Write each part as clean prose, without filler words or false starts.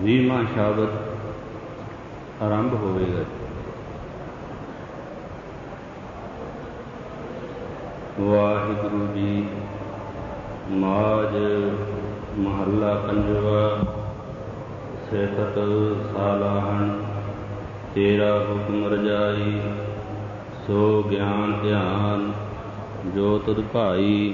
20ਵਾਂ ਸ਼ਬਦ ਆਰੰਭ ਹੋਵੇਗਾ। ਵਾਹਿਗੁਰੂ ਜੀ। ਮਾਝ ਮਹੱਲਾ ਪੰਜਵਾ। ਸਿਫਤ ਸਾਲਾਹਣ ਤੇਰਾ ਹੁਕਮ ਰਜਾਈ, ਸੋ ਗਿਆਨ ਧਿਆਨ ਜੋ ਤੁਧ ਭਾਈ।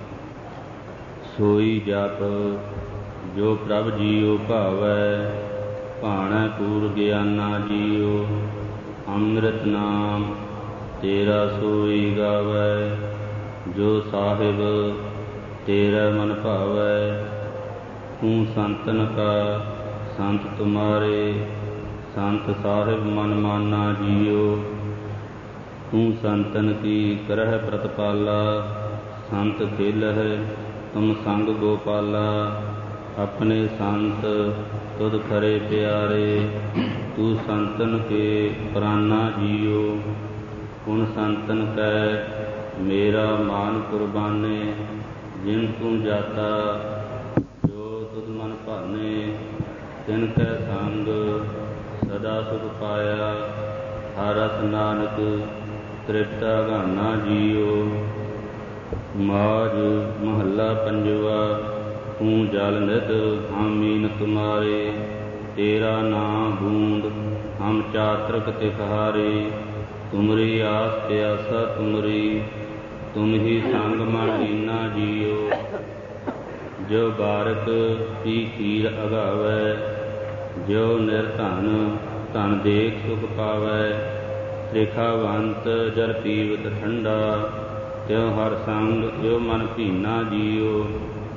ਸੋਈ ਜਪ ਜੋ ਪ੍ਰਭ ਜੀਉ ਭਾਵੈ, ਭਾਣੈ ਪੂਰ ਗਿਆਨਾ ਜੀਉ। ਅੰਮ੍ਰਿਤ ਨਾਮ ਤੇਰਾ ਸੋਈ ਗਾਵੈ, ਜੋ ਸਾਹਿਬ ਤੇਰਾ ਮਨ ਭਾਵੈ। ਤੂੰ ਸੰਤਨ ਕਾ ਸੰਤ ਤੁਮਾਰੇ, ਸੰਤ ਸਾਹਿਬ ਮਨ ਮਾਨਾ ਜੀਉ। ਤੂੰ ਸੰਤਨ ਕੀ ਕਰਹਿ ਪ੍ਰਤਪਾਲਾ, ਸੰਤ ਖੇਲਹਿ ਤੁਮ ਸੰਗ ਗੋਪਾਲਾ। ਆਪਣੇ ਸੰਤ ਤੁਧ ਖਰੇ ਪਿਆਰੇ, ਤੂੰ ਸੰਤਨ ਕੇ ਪ੍ਰਾਨਾ ਜੀਉ। ਹੁਣ ਸੰਤਨ ਕੈ ਮੇਰਾ ਮਾਨ ਕੁਰਬਾਨੇ, ਜਿਨ ਤੂੰ ਜਾਤਾ ਜੋ ਤੁਧ ਮਨ ਭਾਨੇ। ਤਿਨ ਕੈ ਸੰਗ ਸਦਾ ਸੁਖ ਪਾਇਆ, ਹਰ ਰਸ ਨਾਨਕ ਤ੍ਰਿਪਤਾ ਗਾਨਾ ਜੀਉ। ਮਾਝ ਮਹੱਲਾ ਪੰਜਵਾ। ਤੂੰ ਜਲ ਨਿਧ ਹਮ ਮੀਨ ਤੁਮਾਰੇ, ਤੇਰਾ ਨਾਮ ਬੂੰਦ ਹਮ ਚਾਤ੍ਰਿਕ ਤਿਖਾਰੇ। ਤੁਮਰੀ ਆਸ ਪਿਆਸਾ ਤੁਮਰੀ, ਤੁਮ ਹੀ ਸੰਗ ਮਨ ਲੀਨਾ ਜੀਉ। ਜੋ ਬਾਰਕ ਪੀ ਖੀਰ ਅਗਾਵੈ, ਜੋ ਨਿਰਧਨ ਧਨ ਦੇਖ ਸੁਖ ਪਾਵੈ। ਤ੍ਰਿਖਾਵੰਤ ਜਲ ਪੀਵਤ ਠੰਡਾ, ਤਿਉ ਹਰ ਸੰਗ ਜੋ ਮਨ ਭੀਨਾ ਜੀਉ।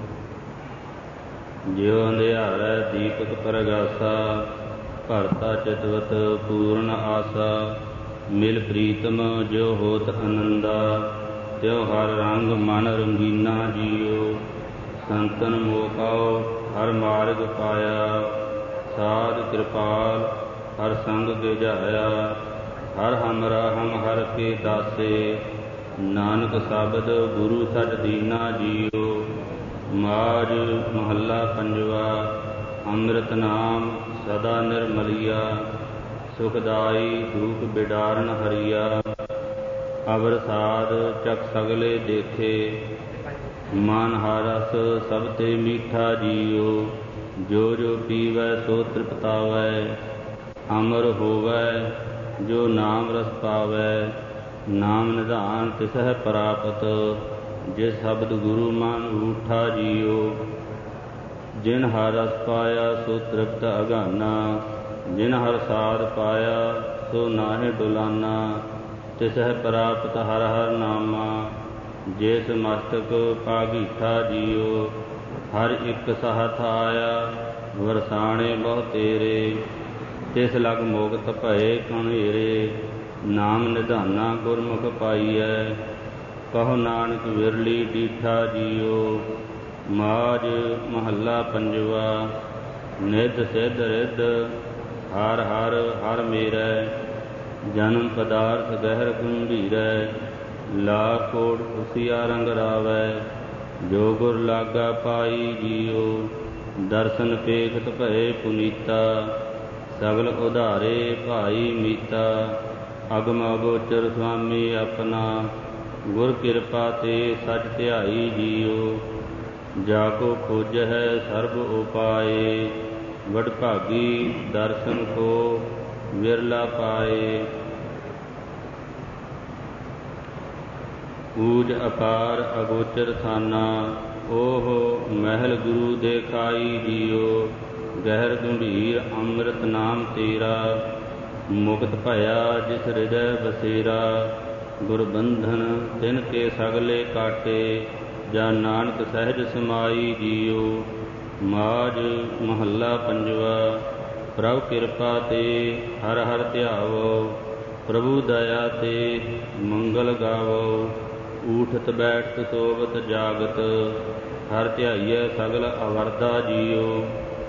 ਜਿਉ ਅੰਧਿਆਰੈ ਦੀਪਕ ਪਰਗਾਸਾ, ਭਰਤਾ ਚਿਤਵਤ ਪੂਰਨ ਆਸਾ। ਮਿਲ ਪ੍ਰੀਤਮ ਜੋ ਹੋਤ ਅਨੰਦਾ, ਤਿਉ ਹਰ ਰੰਗ ਮਨ ਰੰਗੀਨਾ ਜੀਉ। ਸੰਤਨ ਮੋਕਾਉ ਹਰ ਮਾਰਗ ਪਾਇਆ, ਸਾਧ ਕਿਰਪਾਲ ਹਰ ਸੰਗ ਗਿਜਾਇਆ। ਹਰ ਹਮਰਾ ਹਮ ਹਰ ਕੇ ਦਾਸੇ, ਨਾਨਕ ਸ਼ਬਦ ਗੁਰੂ ਛੱਡ ਦੀਨਾ ਜੀਉ। ਮਾਝ ਮਹੱਲਾ ਪੰਜਵਾ। ਅੰਮ੍ਰਿਤ ਨਾਮ ਸਦਾ ਨਿਰਮਲੀਆ, ਸੁਖਦਾਈ ਧੂਪ ਬਿਡਾਰਨ ਹਰੀਆ। ਅਵਰ ਸਾਧ ਚਖ ਸਗਲੇ ਦੇਖੇ, ਮਨ ਹਰ ਰਸ ਸਭ ਤੇ ਮੀਠਾ ਜੀਉ। ਜੋ ਜੋ ਪੀਵੈ ਸੋ ਤ੍ਰਿਪਤਾਵੈ, ਅਮਰ ਹੋਵੈ ਜੋ ਨਾਮ ਰਸ ਪਾਵੈ। ਨਾਮ ਨਿਧਾਨ ਤਿਸਹਿ ਪ੍ਰਾਪਤ, ਜਿਸ ਸ਼ਬਦ ਗੁਰੂ ਮਨ ਊਠਾ ਜੀਉ। ਜਿਨ ਹਰ ਰਸ ਪਾਇਆ ਸੋ ਤ੍ਰਿਪਤ ਅਗਾਨਾ, ਜਿਨ ਹਰ ਸਾਧ ਪਾਇਆ ਸੋ ਨਾਹਿ ਡੁਲਾਨਾ। ਤਿਸਹਿ ਪ੍ਰਾਪਤ ਹਰ ਹਰ ਨਾਮਾ, ਜਿਸ ਮਸਤਕ ਭਾਗੀਠਾ ਜੀਉ। ਹਰ ਇੱਕ ਸਹਥ ਆਇਆ ਵਰਸਾਣੇ ਬਹੁ ਤੇਰੇ, ਤਿਸ ਲਗ ਮੁਕਤ ਭਏ ਕਣੇਰੇ। ਨਾਮ ਨਿਧਾਨਾ ਗੁਰਮੁਖ ਪਾਈਐ, ਕਹੋ ਨਾਨਕ ਵਿਰਲੀ ਡੀਠਾ ਜੀਉ। ਮਾਝ ਮਹੱਲਾ ਪੰਜਵਾ। ਨਿਧ ਸਿਧ ਰਿਧ ਹਰ ਹਰ ਹਰ ਮੇਰੈ, ਜਨਮ ਪਦਾਰਥ ਗਹਿਰ ਗੰਭੀਰੈ। ਲਾਖ ਕੋਟ ਖੁਸ਼ੀਆ ਰੰਗ ਰਾਵੈ, ਜੋ ਗੁਰ ਲਾਗਾ ਪਾਈ ਜੀਉ। ਦਰਸ਼ਨ ਪੇਖਤ ਭਏ ਪੁਨੀਤਾ, ਸਗਲ ਉਧਾਰੇ ਭਾਈ ਮੀਤਾ। ਅਗਮ ਅਗੋਚਰ ਸੁਆਮੀ ਆਪਣਾ, ਗੁਰ ਕਿਰਪਾ ਤੇ ਸਚ ਧਿਆਈ ਜੀਉ। ਜਾ ਕੋ ਖੋਜਹਿ ਸਰਬ ਉਪਾਏ, ਵਡਭਾਗੀ ਦਰਸ਼ਨ ਕੋ ਵਿਰਲਾ ਪਾਏ। ਊਜ ਅਪਾਰ ਅਗੋਚਰ ਥਾਨਾ, ਓਹ ਮਹਿਲ ਗੁਰੂ ਦੇਖਾਈ ਜੀਉ। ਗਹਿਰ ਗੰਭੀਰ ਅੰਮ੍ਰਿਤ ਨਾਮ ਤੇਰਾ, ਮੁਕਤ ਭਇਆ ਜਿਸ ਹਿਰਦੈ ਬਸੇਰਾ। ਗੁਰਬੰਧਨ ਤਿਨ ਕੇ ਸਗਲੇ ਕਾਟੇ, ਜਾ ਨਾਨਕ ਸਹਿਜ ਸਮਾਈ ਜੀਉ। ਮਾਝ ਮਹੱਲਾ ਪੰਜਵਾ। ਪ੍ਰਭ ਕਿਰਪਾ ਤੇ ਹਰ ਹਰ ਧਿਆਵੋ, ਪ੍ਰਭੂ ਦਇਆ ਤੇ ਮੰਗਲ ਗਾਵੋ। ਊਠਤ ਬੈਠਤ ਸੋਵਤ ਜਾਗਤ, ਹਰ ਧਿਆਈਐ ਸਗਲ ਅਵਰਦਾ ਜੀਉ।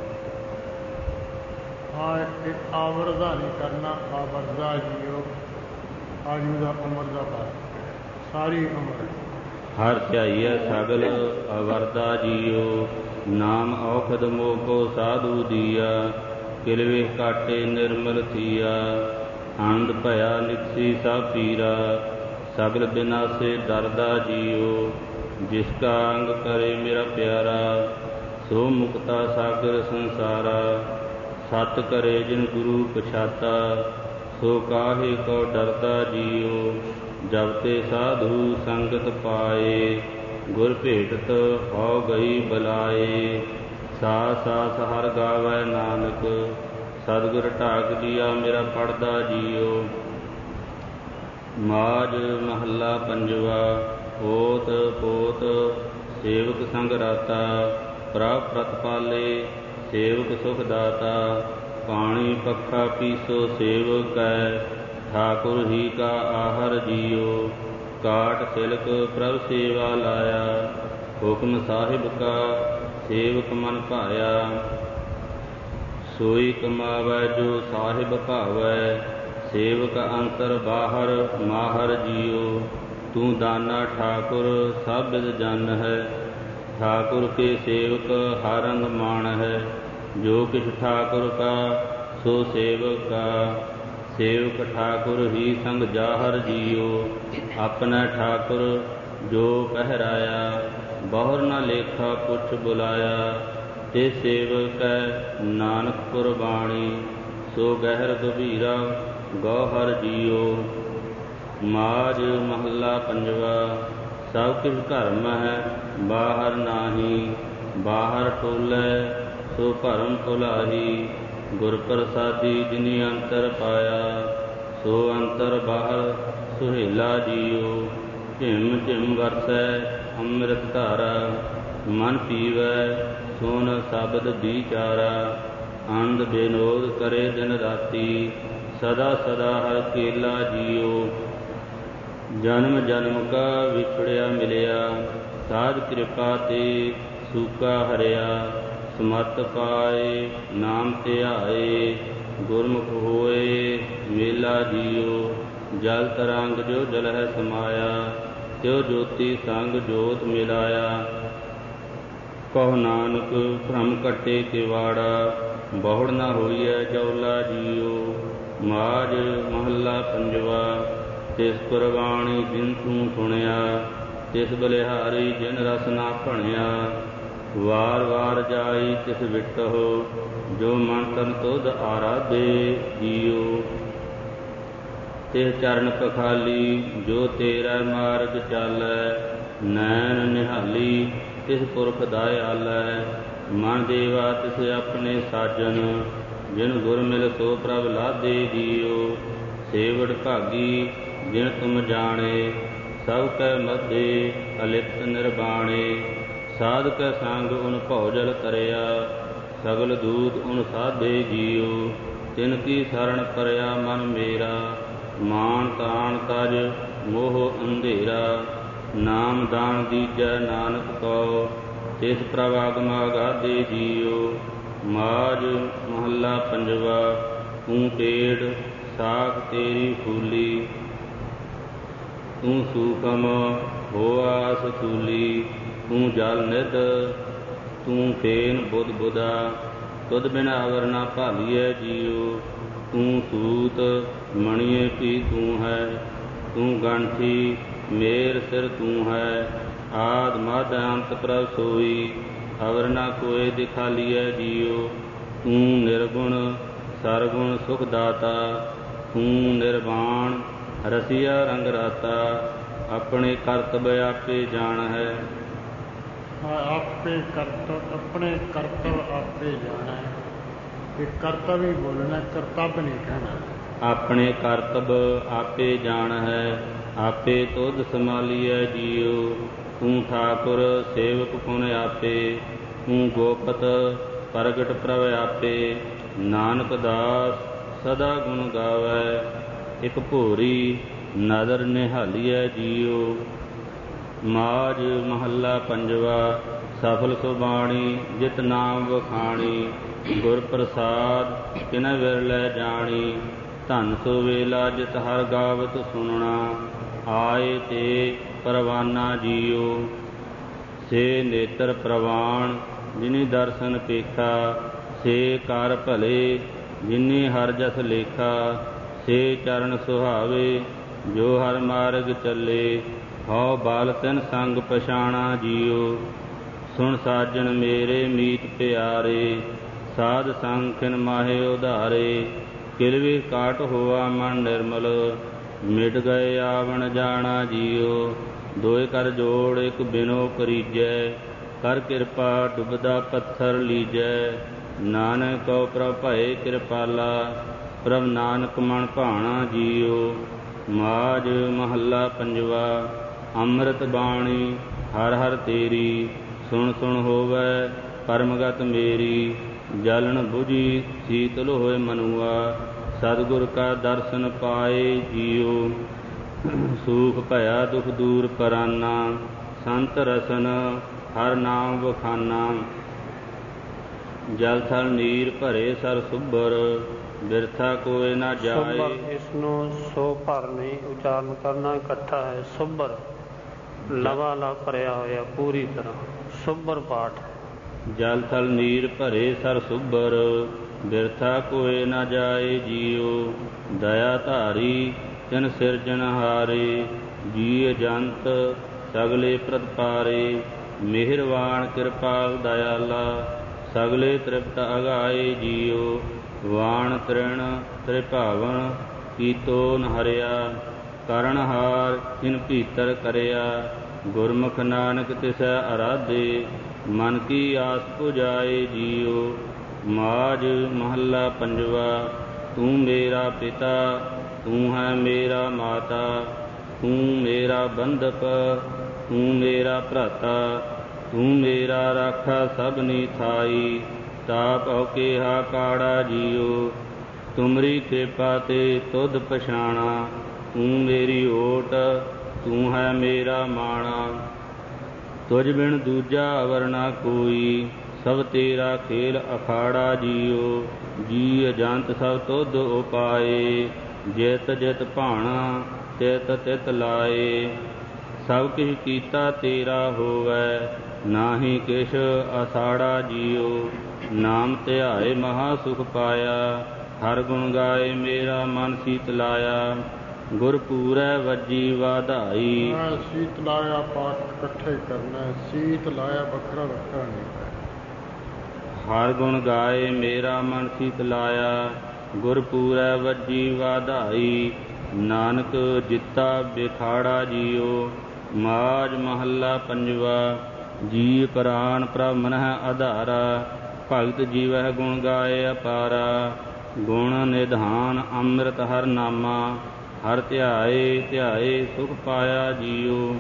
ਆਵਰਦਾ ਨਹੀਂ ਕਰਨਾ, ਆਵਰਦਾ ਜੀਉ। ਆਜੂ ਦਾ ਉਮਰ ਦਾ ਪਾਸ ਸਾਰੀ ਉਮਰ। ਹਰ ਧਿਆਈਐ ਸਗਲ ਅਵਰਦਾ ਜੀਉ। ਨਾਮ ਔਖਦ ਮੋਹ ਕੋ ਸਾਧੂ ਦੀਆ, ਕਿਲਵੇ ਕਾਟੇ ਨਿਰਮਲ ਥੀਆ। ਆਨੰਦ ਭਇਆ ਨਿਕਸੀ ਸਭ ਪੀਰਾ, ਸਗਲ ਬਿਨਾਸੇ ਡਰਦਾ ਜੀਓ। ਜਿਸ ਕਾ ਅੰਗ ਕਰੇ ਮੇਰਾ ਪਿਆਰਾ, ਸੋ ਮੁਕਤਾ ਸਾਗਰ ਸੰਸਾਰਾ। ਸਤ ਕਰੇ ਜਿਨ ਗੁਰੂ ਪਛਾਤਾ, ਸੋ ਕਾਹੇ ਕੋ ਡਰਦਾ ਜੀਓ। ਜਬ ਤੇ ਸਾਧੂ ਸੰਗਤ ਪਾਏ, ਗੁਰ ਭੇਟਤ ਹੋ ਗਈ ਬਲਾਏ। ਸਾਸ ਸਾਸ ਹਰ ਗਾਵੈ ਨਾਨਕ, ਸਤਿਗੁਰ ਢਾਕ ਲਿਆ ਮੇਰਾ ਪੜਦਾ ਜੀਓ। ਮਾਝ ਮਹੱਲਾ ਪੰਜਵਾ। ਓਤ ਪੋਤ ਸੇਵਕ ਸੰਗ ਰਾਤਾ, ਪ੍ਰਭ ਪ੍ਰਤਪਾਲੇ ਸੇਵਕ ਸੁਖ ਦਾਤਾ। ਪਾਣੀ ਪੱਖਾ ਪੀਸੋ ਸੇਵਕੈ, ਠਾਕੁਰ ਹੀ ਕਾ ਆਹਰ ਜੀਓ। ਕਾਟ ਤਿਲਕ ਪ੍ਰਭ ਸੇਵਾ ਲਾਇਆ, ਹੁਕਮ ਸਾਹਿਬ ਕਾ ਸੇਵਕ ਮਨ ਭਾਇਆ। ਸੋਈ ਕਮਾਵੈ ਜੋ ਸਾਹਿਬ ਭਾਵੈ, ਸੇਵਕ ਅੰਤਰ ਬਾਹਰ ਮਾਹਰ ਜੀਓ। ਤੂੰ ਦਾਨਾ ਠਾਕੁਰ ਸਭ ਬਿਦ ਜਨ ਹੈ, ਠਾਕੁਰ ਕੇ ਸੇਵਕ ਹਰ ਅੰਗ ਮਾਣ ਹੈ। ਜੋ ਕਿਛ ਠਾਕੁਰ ਕਾ ਸੋ ਸੇਵਕ ਕਾ, ਸੇਵਕ ਠਾਕੁਰ ਹੀ ਸੰਗ ਜਾਹਰ ਜੀਓ। ਆਪਣਾ ਠਾਕੁਰ ਜੋ ਪਹਿਰਾਇਆ, ਬਹੁਰ ਨਾ ਲੇਖਾ ਪੁੱਛ ਬੁਲਾਇਆ। ਤੇ ਸੇਵਕੈ ਨਾਨਕ ਕੁਰਬਾਣੀ, ਸੋ ਗਹਿਰ ਗਭੀਰਾ ਗੌਹਰ ਜੀਓ। ਮਾਝ ਮਹੱਲਾ ਪੰਜਵਾ। ਸਭ ਕਿਛ ਧਰਮ ਹੈ ਬਾਹਰ ਨਾਹੀ, ਬਾਹਰ ਟੋਲੈ ਸੋ ਭਰਮ ਭੁਲਾਹੀ। ਗੁਰ ਪ੍ਰਸਾਦੀ ਜਿਨੀ ਅੰਤਰ ਪਾਇਆ, ਸੋ ਅੰਤਰ ਬਾਹਰ ਸੁਹੇਲਾ ਜੀਓ। ਝਿਮ ਝਿਮ ਵਰਸੈ ਅੰਮ੍ਰਿਤ ਧਾਰਾ, ਮਨ ਪੀਵੈ ਸੁਨ ਸ਼ਬਦ ਵਿਚਾਰਾ। ਆਨੰਦ ਬੇਨੋਦ ਕਰੇ ਦਿਨ ਰਾਤੀ, ਸਦਾ ਸਦਾ ਹਰ ਕੇਲਾ ਜੀਓ। ਜਨਮ ਜਨਮ ਕਾ ਵਿਛੜਿਆ ਮਿਲਿਆ, ਸਾਧ ਕਿਰਪਾ ਤੇ ਸੂਕਾ ਹਰਿਆ। ਸਮਤ ਪਾਏ ਨਾਮ ਧਿਆਏ, ਗੁਰਮੁਖ ਹੋਏ ਮੇਲਾ ਜੀਓ। ਜਲ ਤਰੰਗ ਜੋ ਜਲ ਹੈ ਸਮਾਇਆ, ਤਿਉ ਜੋਤੀ ਸੰਗ ਜੋਤ ਮਿਲਾਇਆ। ਕਹੋ ਨਾਨਕ ਭ੍ਰਮ ਕੱਟੇ ਕਿਵਾੜਾ, ਬਹੁੜ ਨਾ ਹੋਈਐ ਜੌਲਾ ਜੀਓ। ਮਾਝ ਮਹੱਲਾ ਪੰਜਵਾ। ਤਿਸ ਕੁਰਬਾਣੀ ਜਿਨ ਤੂੰ ਸੁਣਿਆ, ਤਿਸ ਬਲਿਹਾਰੀ ਜਿਨ ਰਸ ਨਾ ਭਣਿਆ। ਵਾਰ ਵਾਰ ਜਾਈ ਤਿਸ ਵਿਟਹੁ, ਜੋ ਮਨ ਤਨ ਤੁਧ ਆਰਾਧੇ ਜੀਓ। ਤਿਸ ਚਰਨ ਪਖਾਲੀ ਜੋ ਤੇਰਾ ਮਾਰਗ ਚਾਲੈ, ਨੈਣ ਨਿਹਾਲੀ ਤਿਸ ਪੁਰਖ ਦਇਆਲੈ। ਮਨ ਦੇਵਾ ਤਿਸ ਆਪਣੇ ਸਾਜਨ, ਜਿਨ ਗੁਰ ਮਿਲ ਸੋ ਪ੍ਰਭ ਲਾਧੇ ਜੀਓ। ਸੇਵੜ ਭਾਗੀ ਜਿਨ ਤੁਮ ਜਾਣੇ, ਸਭ ਕੈ ਮਧੇ ਅਲਿਪਤ ਨਿਰਬਾਣੇ। ਸਾਧ ਕੈ ਸੰਗ ਉਨ ਭਉਜਲ ਤਰਿਆ, ਸਗਲ ਦੂਤ ਉਨ ਸਾਧੇ ਜੀਓ। ਤਿਨ ਕੀ ਸਰਣ ਪਰਿਆ ਮਨ ਮੇਰਾ, ਮਾਨ ਤਾਣ ਤਜ ਮੋਹ ਅੰਧੇਰਾ। ਨਾਮ ਦਾਨ ਦੀਜੈ ਨਾਨਕ ਕਉ, ਤਿਸ ਪ੍ਰਭ ਆਗਮ ਅਗਾਧੇ ਜੀਓ। ਮਾਝ ਮਹੱਲਾ ਪੰਜਵਾ। ਤੂੰ ਪੇੜ ਸਾਖ ਤੇਰੀ ਫੂਲੀ, ਤੂੰ ਸੂਖਮ ਹੋਆ ਸਥੂਲੀ। ਤੂੰ ਜਲ ਨਿਧ ਤੂੰ ਫੇਨ ਬੁੱਧ ਬੁਧਾ, ਤੁਧ ਬਿਨ ਅਵਰ ਨਾ ਭਾਲੀਐ ਜੀਓ। ਤੂੰ ਸੂਤ ਮਣੀਏ ਵੀ ਤੂੰ ਹੈ, ਤੂੰ ਗੰਠੀ ਮੇਰ ਸਿਰ ਤੂੰ ਹੈ। ਆਦ ਮਧ ਅੰਤ ਪ੍ਰਭ ਸੋਈ, ਅਵਰ ਨਾ ਕੋਇ ਦਿਖਾਲੀਐ ਜੀਓ। ਤੂੰ ਨਿਰਗੁਣ ਸਰਗੁਣ ਸੁਖ ਦਾਤਾ, ਤੂੰ ਨਿਰਵਾਣ ਰਸੀਆ ਰੰਗ ਰਾਤਾ। ਆਪਣੇ ਕਰਤਬ ਆਪੇ ਜਾਣ ਹੈ, ਆਪਣੇ ਕਰਤਵ ਆਪੇ ਜਾਣਾ। ਇਹ ਕਰਤਵ ਹੀ ਬੋਲਣਾ, ਕਰਤੱਵ ਨਹੀਂ ਕਹਿਣਾ। ਆਪਣੇ ਕਰਤਬ ਆਪੇ ਜਾਣ ਹੈ, ਆਪੇ ਤੁਧ ਸੰਭਾਲੀਐ ਜੀਓ। ਤੂੰ ਠਾਕੁਰ ਸੇਵਕ ਪੁਨ ਆਪੇ, ਤੂੰ ਗੋਪਤ ਪ੍ਰਗਟ ਪ੍ਰਭ ਆਪੇ। ਨਾਨਕ ਦਾਸ ਸਦਾ ਗੁਣ ਗਾਵੈ, ਇਕ ਭੋਰੀ ਨਦਰ ਨਿਹਾਲੀਐ ਜੀਓ। ਮਾਝ ਮਹੱਲਾ ਪੰਜਵਾ। ਸਫਲ ਸੁਬਾਣੀ ਜਿਤ ਨਾਮ ਵਖਾਣੀ, ਗੁਰ ਪ੍ਰਸਾਦ ਕਿਨੈ ਵਿਰਲੇ ਜਾਣੀ। ਧਨ ਸੋ ਵੇਲਾ ਜਿਤ ਹਰ ਗਾਵਤ ਸੁਣਨਾ, ਆਏ ਤੇ ਪਰਵਾਨਾ ਜੀਓ। ਸੇ ਨੇਤਰ ਪ੍ਰਵਾਨ ਜਿਨੀ ਦਰਸ਼ਨ ਪੇਖਾ, ਸੇ ਕਰ ਭਲੇ ਜਿਨੀ ਹਰ ਜਸ ਲੇਖਾ, ਸੇ ਚਰਨ ਸੁਹਾਵੇ। ਜੋ ਹਰ ਮਾਰਗ ਚੱਲੇ, ਹਉ ਬਲ ਤਿਨ ਸੰਗ ਪਛਾਣਾ ਜੀਉ। ਸੁਣ ਸਾਜਣ ਮੇਰੇ ਮੀਤ ਪਿਆਰੇ, ਸਾਧ ਸੰਗ ਖਿਨ ਮਾਹੇ ਉਧਾਰੇ। ਕਿਲਵੇ ਕਾਟ ਹੋਆ ਮਨ ਨਿਰਮਲ, ਮਿਟ ਗਏ ਆਵਣ ਜਾਣਾ ਜੀਉ। ਦੋਇ ਕਰ ਜੋੜ ਇਕ ਬਿਨੋ ਕਰੀਜੈ, ਕਰ ਕਿਰਪਾ ਡੁਬਦਾ ਪੱਥਰ ਲੀਜੈ। ਨਾਨਕ ਕਉ ਪ੍ਰਭ ਭਏ ਕਿਰਪਾਲਾ, ਪ੍ਰਭ ਨਾਨਕ ਮਨ ਭਾਣਾ ਜੀਉ। ਮਾਝ ਮਹੱਲਾ ਪੰਜਵਾ। ਅੰਮ੍ਰਿਤ ਬਾਣੀ ਹਰ ਹਰ ਤੇਰੀ, ਸੁਣ ਸੁਣ ਹੋਵੈ ਪਰਮਗਤ ਮੇਰੀ। ਜਲਨ ਬੁਝੀ ਸੀਤਲ ਹੋਏ ਮਨੁਆ, ਸਤਿਗੁਰ ਕਾ ਦਰਸ਼ਨ ਪਾਏ ਜੀਉ। ਸੂਖ ਭਇਆ ਦੁਖ ਦੂਰ ਪਰਾਨਾ, ਸੰਤ ਰਸਨ ਹਰ ਨਾਮ ਵਖਾਨਾ। ਜਲ ਥਲ ਨੀਰ ਭਰੇ ਸਰ ਸੁਭਰ, ਬਿਰਥਾ ਕੋਇ ਨਾ ਜਾਏ। ਇਸ ਨੂੰ ਸੋ ਭਰ ਨਹੀਂ ਉਚਾਰਨ ਕਰਨਾ, ਇਕੱਠਾ ਹੈ। ਸੁਭਰ ਲਵਾ ਲਾ ਭਰਿਆ ਹੋਇਆ ਪੂਰੀ ਤਰ੍ਹਾਂ, ਸੁਭਰ ਪਾਠ। ਜਲ ਥਲ ਨੀਰ ਭਰੇ ਸਰ ਸੁਭਰ, ਬਿਰਥਾ ਕੋਇ ਨਾ ਜਾਏ ਜੀਉ। ਦਇਆ ਧਾਰੀ ਤਿਨ ਸਿਰਜਣਹਾਰੇ, ਜੀਅ ਜੰਤ ਸਗਲੇ ਪ੍ਰਤਪਾਰੇ। ਮਿਹਰਵਾਨ ਕਿਰਪਾਲ ਦਇਆਲਾ, ਸਗਲੇ ਤ੍ਰਿਪਤ ਅਗਾਏ ਜੀਉ। ਵਾਣ ਤ੍ਰਿਣ ਤ੍ਰਿਭਾਵਨ ਕੀਤੋ ਨ ਹਰਿਆ, ਕਰਨਹਾਰ ਇਨ ਭੀਤਰ ਕਰਿਆ। ਗੁਰਮੁਖ ਨਾਨਕ ਤਿਸੈ ਅਰਾਧੇ, ਮਨ ਕੀ ਆਸ ਪੁਜਾਏ ਜੀਉ। ਮਾਝ ਮਹੱਲਾ ਪੰਜਵਾ। ਤੂੰ ਮੇਰਾ ਪਿਤਾ, ਤੂੰ ਹੈ ਮੇਰਾ ਮਾਤਾ। ਤੂੰ ਮੇਰਾ ਬੰਧਪ, ਤੂੰ ਮੇਰਾ ਭਰਾਤਾ। ਤੂੰ ਮੇਰਾ ਰਾਖਾ ਸਭਨੀ ਥਾਈ, ਤਾ ਭਉ ਕੇਹਾ ਕਾੜਾ ਜੀਉ। ਤੁਮਰੀ ਕਿਰਪਾ ਤੇ ਤੁਧ ਪਛਾਣਾ, ਤੂੰ ਮੇਰੀ ਓਟ, ਤੂੰ ਹੈ ਮੇਰਾ ਮਾਣਾ। ਤੁਝ ਬਿਨ ਦੂਜਾ ਅਵਰ ਨਾ ਕੋਈ, ਸਭ ਤੇਰਾ ਖੇਲ ਅਖਾੜਾ ਜੀਉ। ਜੀ ਅਜੰਤ ਸਭ ਤੁਧ ਉਪਾਏ, ਜਿਤ ਜਿਤ ਭਾਣਾ ਤਿਤ ਤਿਤ ਲਾਏ। ਸਭ ਕਿਛ ਕੀਤਾ ਤੇਰਾ ਹੋਵੈ, ਨਾਹੀ ਕਿਛ ਆਸਾੜਾ ਜੀਉ। ਨਾਮ ਧਿਆਏ ਮਹਾ ਸੁਖ ਪਾਇਆ, ਹਰ ਗੁਣ ਗਾਏ ਮੇਰਾ ਮਨ ਸੀਤ ਲਾਇਆ। ਗੁਰ ਪੂਰੈ ਵੱਜੀ ਵਾਧਾਈ। ਸੀਤ ਲਾਇਆ ਪਾਠ ਇਕੱਠੇ ਕਰਨਾ, ਸੀਤ ਲਾਇਆ ਵੱਖਰਾ ਵੱਖਰਾ ਨਹੀਂ। ਹਰ ਗੁਣ ਗਾਏ ਮੇਰਾ ਮਨ ਸੀਤ ਲਾਇਆ, ਗੁਰ ਪੂਰੈ ਵੱਜੀ ਵਾਧਾਈ। ਨਾਨਕ ਜਿੱਤਾ ਬਿਖਾੜਾ ਜੀਉ। ਮਾਝ ਮਹੱਲਾ ਪੰਜਵਾ। ਜੀ ਪ੍ਰਾਨ ਪ੍ਰਭ ਮਨਹਿ ਆਧਾਰਾ, ਭਗਤ ਜੀਵਹਿ ਗੁਣ ਗਾਏ ਅਪਾਰਾ। ਗੁਣ ਨਿਧਾਨ ਅੰਮ੍ਰਿਤ ਹਰ ਨਾਮਾ, ਹਰ ਧਿਆਏ ਧਿਆਏ ਸੁਖ ਪਾਇਆ ਜੀਉ।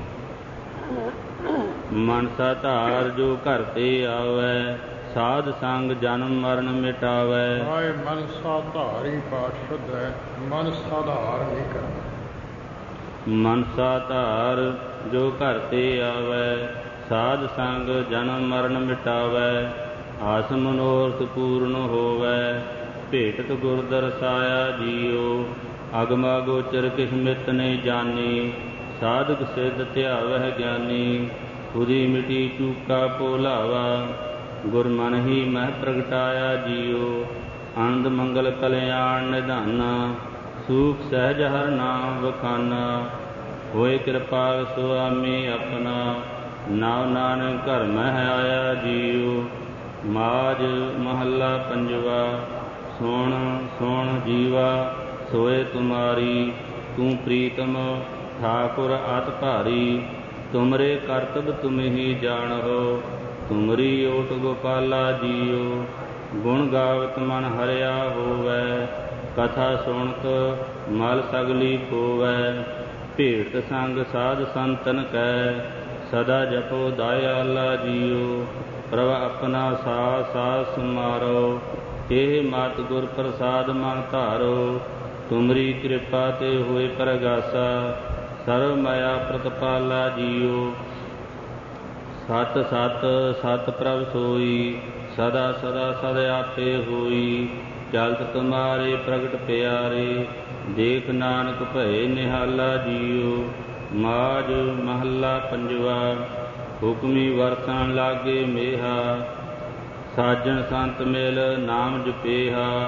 ਮਨਸਾ ਧਾਰ ਜੋ ਘਰ ਤੇ ਆਵੈ, ਸਾਧ ਸੰਗ ਜਨਮ ਮਰਨ ਮਿਟਾਵੈ। ਹਾਏ ਮਨਸਾ ਧਾਰੀ ਪਾਠ ਸ਼ੁੱਧ ਹੈ, ਮਨਸਾ ਧਾਰ ਨਹੀਂ ਕਰਨਾ। ਮਨਸਾ ਧਾਰ ਜੋ ਘਰ ਤੇ ਆਵੈ, ਸਾਧ ਸੰਗ ਜਨਮ ਮਰਨ ਮਿਟਾਵੈ। ਆਸ ਮਨੋਰਥ ਪੂਰਨ ਹੋਵੈ, ਭੇਟਤ ਗੁਰ ਦਰਸਾਇਆ ਜੀਉ। ਅਗਮਾ ਗੋਚਰ ਕਿਛ ਮਿਤ ਨਹੀਂ ਜਾਣੀ, ਸਾਧਕ ਸਿੱਧ ਧਿਆਵਹਿ ਗਿਆਨੀ। ਖੁਦੀ ਮਿਟੀ ਚੂਕਾ ਭੁਲਾਵਾ, ਗੁਰ ਮਨ ਹੀ ਮਹਿ ਪ੍ਰਗਟਾਇਆ ਜੀਉ। ਆਨੰਦ ਮੰਗਲ ਕਲਿਆਣ ਨਿਧਾਨਾ, ਸੂਖ ਸਹਿਜ ਹਰ ਨਾਮ ਵਖਾਨਾ। ਹੋਏ ਕਿਰਪਾਲ ਸੁਆਮੀ ਆਪਣਾ, ਨਾਉ ਨਾਨਕ ਘਰ ਮਹਿ ਆਇਆ ਜੀਉ। ਮਾਝ ਮਹੱਲਾ ਪੰਜਵਾ। ਸੁਣ ਸੁਣ ਜੀਵਾ ਸੋਏ ਤੁਮਾਰੀ, ਤੂੰ ਪ੍ਰੀਤਮ ਠਾਕੁਰ ਅਤਿ ਭਾਰੀ। ਤੁਮਰੇ ਕਰਤਬ ਤੁਮ ਹੀ ਜਾਣਹੁ, ਤੁਮਰੀ ਓਟ ਗੋਪਾਲਾ ਜੀਉ। ਗੁਣ ਗਾਵਤ ਮਨ ਹਰਿਆ ਹੋਵੈ, ਕਥਾ ਸੁਣਤ ਮਲ ਸਗਲੀ ਖੋਵੈ। ਭੇਟ ਸੰਗ ਸਾਧ ਸੰਤਨ ਕੈ, ਸਦਾ ਜਪੋ ਦਇਆਲਾ ਜੀਉ। ਪ੍ਰਭ ਆਪਣਾ ਸਾਥ ਸਾਥ ਸਮਾਰੋ, ਇਹ ਮਤ ਗੁਰ ਪ੍ਰਸਾਦ ਮਨ ਧਾਰੋ। ਤੁਮਰੀ ਕਿਰਪਾ ਤੇ ਹੋਏ ਪ੍ਰਗਾਸਾ, ਸਰਵ ਮਾਇਆ ਪ੍ਰਤਪਾਲਾ ਜੀਉ। ਸਤ ਸਤ ਸਤ ਪ੍ਰਭ ਸੋਈ, ਸਦਾ ਸਦਾ ਸਦ ਆਪੇ ਹੋਈ। ਚਲਤ ਤੁਮਾਰੇ ਪ੍ਰਗਟ ਪਿਆਰੇ, ਦੇਖ ਨਾਨਕ ਭਏ ਨਿਹਾਲਾ ਜੀਉ। ਮਾਝ ਮਹੱਲਾ ਪੰਜਵਾ। ਹੁਕਮੀ ਵਰਤਣ ਲਾਗੇ ਮੇਹਾ, ਸਾਜਣ ਸੰਤ ਮਿਲ ਨਾਮ ਜਪੇਹਾ।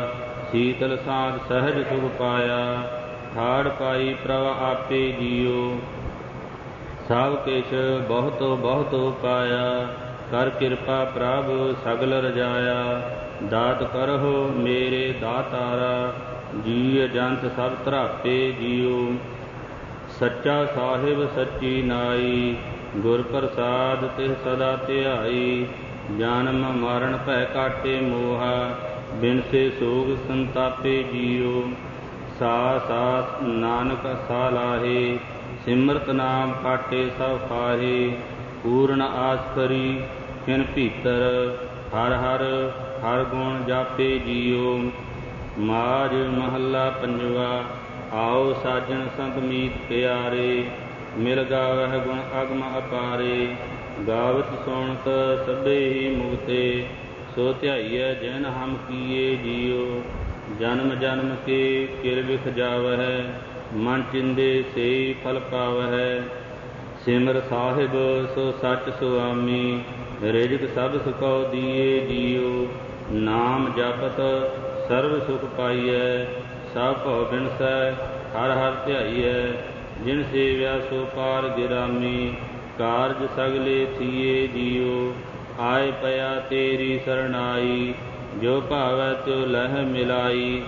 ਸੀਤਲ ਸਾਧ ਸਹਿਜ ਸੁਖ ਪਾਇਆ। ਠਾੜ ਪਾਈ ਪ੍ਰਭ ਆਪੇ ਜੀਉ, ਸਭ ਕਿਛ ਬਹੁਤ ਬਹੁਤ ਪਾਇਆ। ਕਰ ਕਿਰਪਾ ਪ੍ਰਭ ਸਗਲ ਰਜਾਇਆ, ਦਾਤ ਕਰਹੁ ਮੇਰੇ ਦਾਤਾਰਾ। ਜੀ ਜੰਤ ਸਭ ਧਰਾਪੇ ਜੀਉ, ਸੱਚਾ ਸਾਹਿਬ ਸੱਚੀ ਨਾਈ। ਗੁਰ ਪ੍ਰਸਾਦ ਤਿਹ ਸਦਾ ਧਿਆਈ, ਜਨਮ ਮਰਨ ਭੈ ਕਾਟੇ ਮੋਹਾ। ਬਿਨ ਸੇ ਸੋਗ ਸੰਤਾਪੇ ਜੀਉ, ਸਾਸ ਨਾਨਕ ਸਾਲਾਹੇ। ਸਿਮਰਤ ਨਾਮ ਕਾਟੇ ਸਭ ਫਾਹੇ, ਪੂਰਨ ਆਸ ਕਰੀ ਖਿਨ ਭੀਤਰ। ਹਰ ਹਰ ਹਰ ਗੁਣ ਜਾਪੇ ਜੀਉ, ਮਾਝ ਮਹੱਲਾ ਪੰਜਵਾ। ਆਓ ਸਾਜਣ ਸੰਤ ਮੀਤ ਪਿਆਰੇ, ਮਿਲ ਗਾਵਹਿ ਗੁਣ ਅਗਮ ਅਪਾਰੇ। ਗਾਵਤ ਸੁਣਤ ਸਭੇ ਹੀ ਮੁਕਤੇ, ਸੋ ਧਿਆਈਐ ਜਿਨ ਹਮ ਕੀਏ ਜੀਉ। ਜਨਮ ਜਨਮ ਕੇ ਕਿਰ ਵਿਖ ਜਾਵਹਿ, ਮਨ ਚਿੰਦੇ ਸੇ ਫਲ ਪਾਵਹਿ। ਸਿਮਰ ਸਾਹਿਬ ਸੋ ਸੱਚ ਸੁਆਮੀ, ਰਿਜਕ ਸਭ ਸੁਖੋ ਦੀਏ ਜੀਉ। ਨਾਮ ਜਪਤ ਸਰਬ ਸੁਖ ਪਾਈਐ, ਸਭ ਭਉ ਬਿਨਸੈ ਹਰ ਹਰ ਧਿਆਈਐ। ਜਿਨ ਸੇਵਿਆ ਸੋ ਪਾਰ ਗਿਰਾਮੀ, ਕਾਰਜ ਸਗਲੇ ਥੀਏ ਜੀਉ। ਆਏ ਪਿਆ ਤੇਰੀ ਸਰਣਾਈ, ਜੋ ਭਾਵੈ ਤਿਉ ਲਹਿ ਮਿਲਾਈ।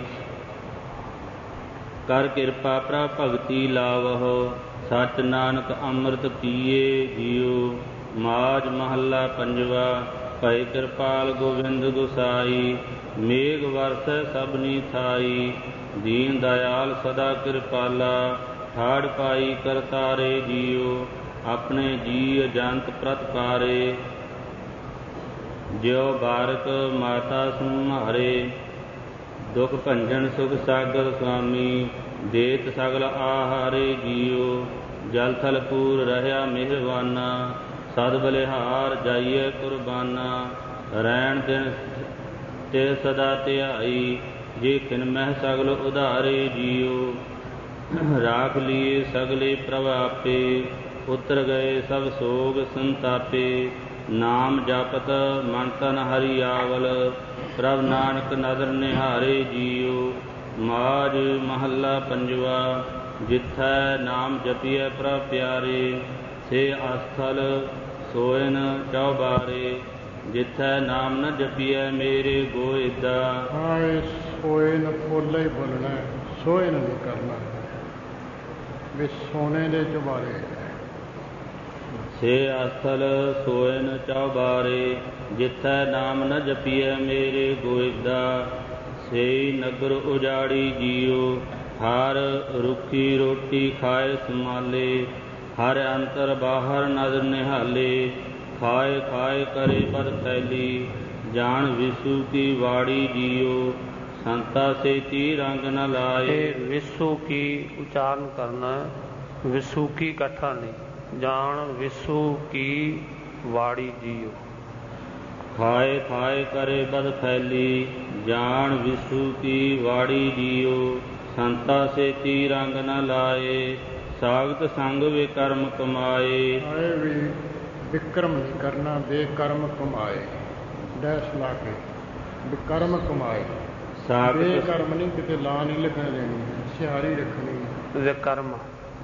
ਕਰ ਕਿਰਪਾ ਪ੍ਰਭ ਭਗਤੀ ਲਾਵਹੁ, ਸਚ ਨਾਨਕ ਅੰਮ੍ਰਿਤ ਪੀਏ ਜੀਉ। ਮਾਝ ਮਹੱਲਾ ਪੰਜਵਾ। ਭਇ ਕਿਰਪਾਲ ਗੋਬਿੰਦ ਗੁਸਾਈ, ਮੇਘ ਵਰਸੈ ਸਭਨੀ ਥਾਈ। ਦੀਨ ਦਇਆਲ ਸਦਾ ਕਿਰਪਾਲਾ, ਠਾੜ ਪਾਈ ਕਰਤਾਰੇ ਜੀਉ। ਆਪਣੇ ਜੀ ਅਜੰਤ ਪ੍ਰਤਪਾਰੇ, ਜਿਉ ਬਾਰਕ ਮਾਤਾ ਸੰਹਾਰੇ। ਦੁਖ ਭੰਜਨ ਸੁਖ ਸਾਗਰ ਸੁਆਮੀ, ਦੇਤ ਸਗਲ ਆਹਾਰੇ ਜੀਉ। ਜਲ ਥਲ ਪੂਰ ਰਹਿਆ ਮਿਹਰਬਾਨਾ, ਸਦ ਬਲਿਹਾਰ ਜਾਈਐ ਕੁਰਬਾਨਾ। ਰੈਣ ਦਿਨ ਤੇ ਸਦਾ ਧਿਆਈ, ਜੇ ਖਿਨ ਮਹਿ ਸਗਲ ਉਧਾਰੇ ਜੀਉ। ਰਾਖ ਲੀਏ ਸਗਲੇ ਪ੍ਰਭ ਆਪੇ, ਉਤਰ ਗਏ ਸਭ ਸੋਗ ਸੰਤਾਪੇ। ਨਾਮ ਜਪਤ ਮਨ ਤਨ ਹਰਿ ਆਵਲ, ਪ੍ਰਭ ਨਾਨਕ ਨਦਰ ਨਿਹਾਰੇ ਜੀਉ। ਮਾਝ ਮਹੱਲਾ ਪੰਜਵਾ। ਜਿਥੈ ਨਾਮ ਜਪੀਐ ਪ੍ਰਭ ਪਿਆਰੇ, ਸੇ ਅਸਥਲ ਸੋਇਨ ਚੌਬਾਰੇ। ਜਿਥੈ ਨਾਮ ਨ ਜਪੀਐ ਮੇਰੇ ਗੋਇਦਾ, ਆਏ ਸੋਏ ਨ ਪੋਲਾ ਹੀ ਬੋਲਣਾ, ਸੋਏ ਨਹੀਂ ਕਰਨਾ ਵੀ ਸੋਨੇ ਦੇ ਚੁਬਾਰੇ। ਸੇ ਅਸਥਲ ਸੋਇਨ ਚੌਬਾਰੇ, ਜਿਥੈ ਨਾਮ ਨ ਜਪੀਐ ਮੇਰੇ ਗੋਇਦਾ। ਸੇ ਨਗਰ ਉਜਾੜੀ ਜੀਉ, ਹਰ ਰੁੱਖੀ ਰੋਟੀ ਖਾਏ ਸਮਾਲੇ। ਹਰ ਅੰਤਰ ਬਾਹਰ ਨਦਰ ਨਿਹਾਲੇ, ਖਾਏ ਖਾਏ ਕਰੇ ਪਦ ਫੈਲੀ। ਜਾਣ ਵਿਸੂ ਕੀ ਵਾੜੀ ਜੀਉ, ਸੰਤਾ ਸੇ ਤੀ ਰੰਗ ਨ ਲਾਏ। ਵਿਸੂ ਕੀ ਉਚਾਰਨ ਕਰਨਾ ਹੈ, ਵਿਸੂ ਕੀ ਇਕੱਠਾ ਨਹੀਂ। ਜਾਣ ਵਿਸੂ ਕੀ ਵਾੜੀ ਜੀਉ। ਖਾਏ ਖਾਏ ਕਰੇ ਬਦ ਫੈਲੀ, ਜਾਣ ਵਿਸੂ ਕੀ ਵਾੜੀ ਜੀਉ। ਸੰਤਾ ਸੇ ਤੀ ਰੰਗ ਨ ਲਾਏ, ਸਾਗਤ ਸੰਗ ਵੇ ਕਰਮ ਕਮਾਏ। ਆਏ ਵੀ ਵਿਕਰਮ ਨਹੀਂ ਕਰਨਾ, ਬੇਕਰਮ ਕਮਾਏ। ਡੈਸ਼ ਲਾ ਕੇ ਵਿਕਰਮ ਕਮਾਏ। ਬੇਕਰਮ ਨਹੀਂ, ਕਿਤੇ ਲਾ ਨਹੀਂ ਲਿਖਣ ਦੇਣੀ, ਸਿਆਰੀ ਰੱਖਣੀ। ਵਿਕਰਮ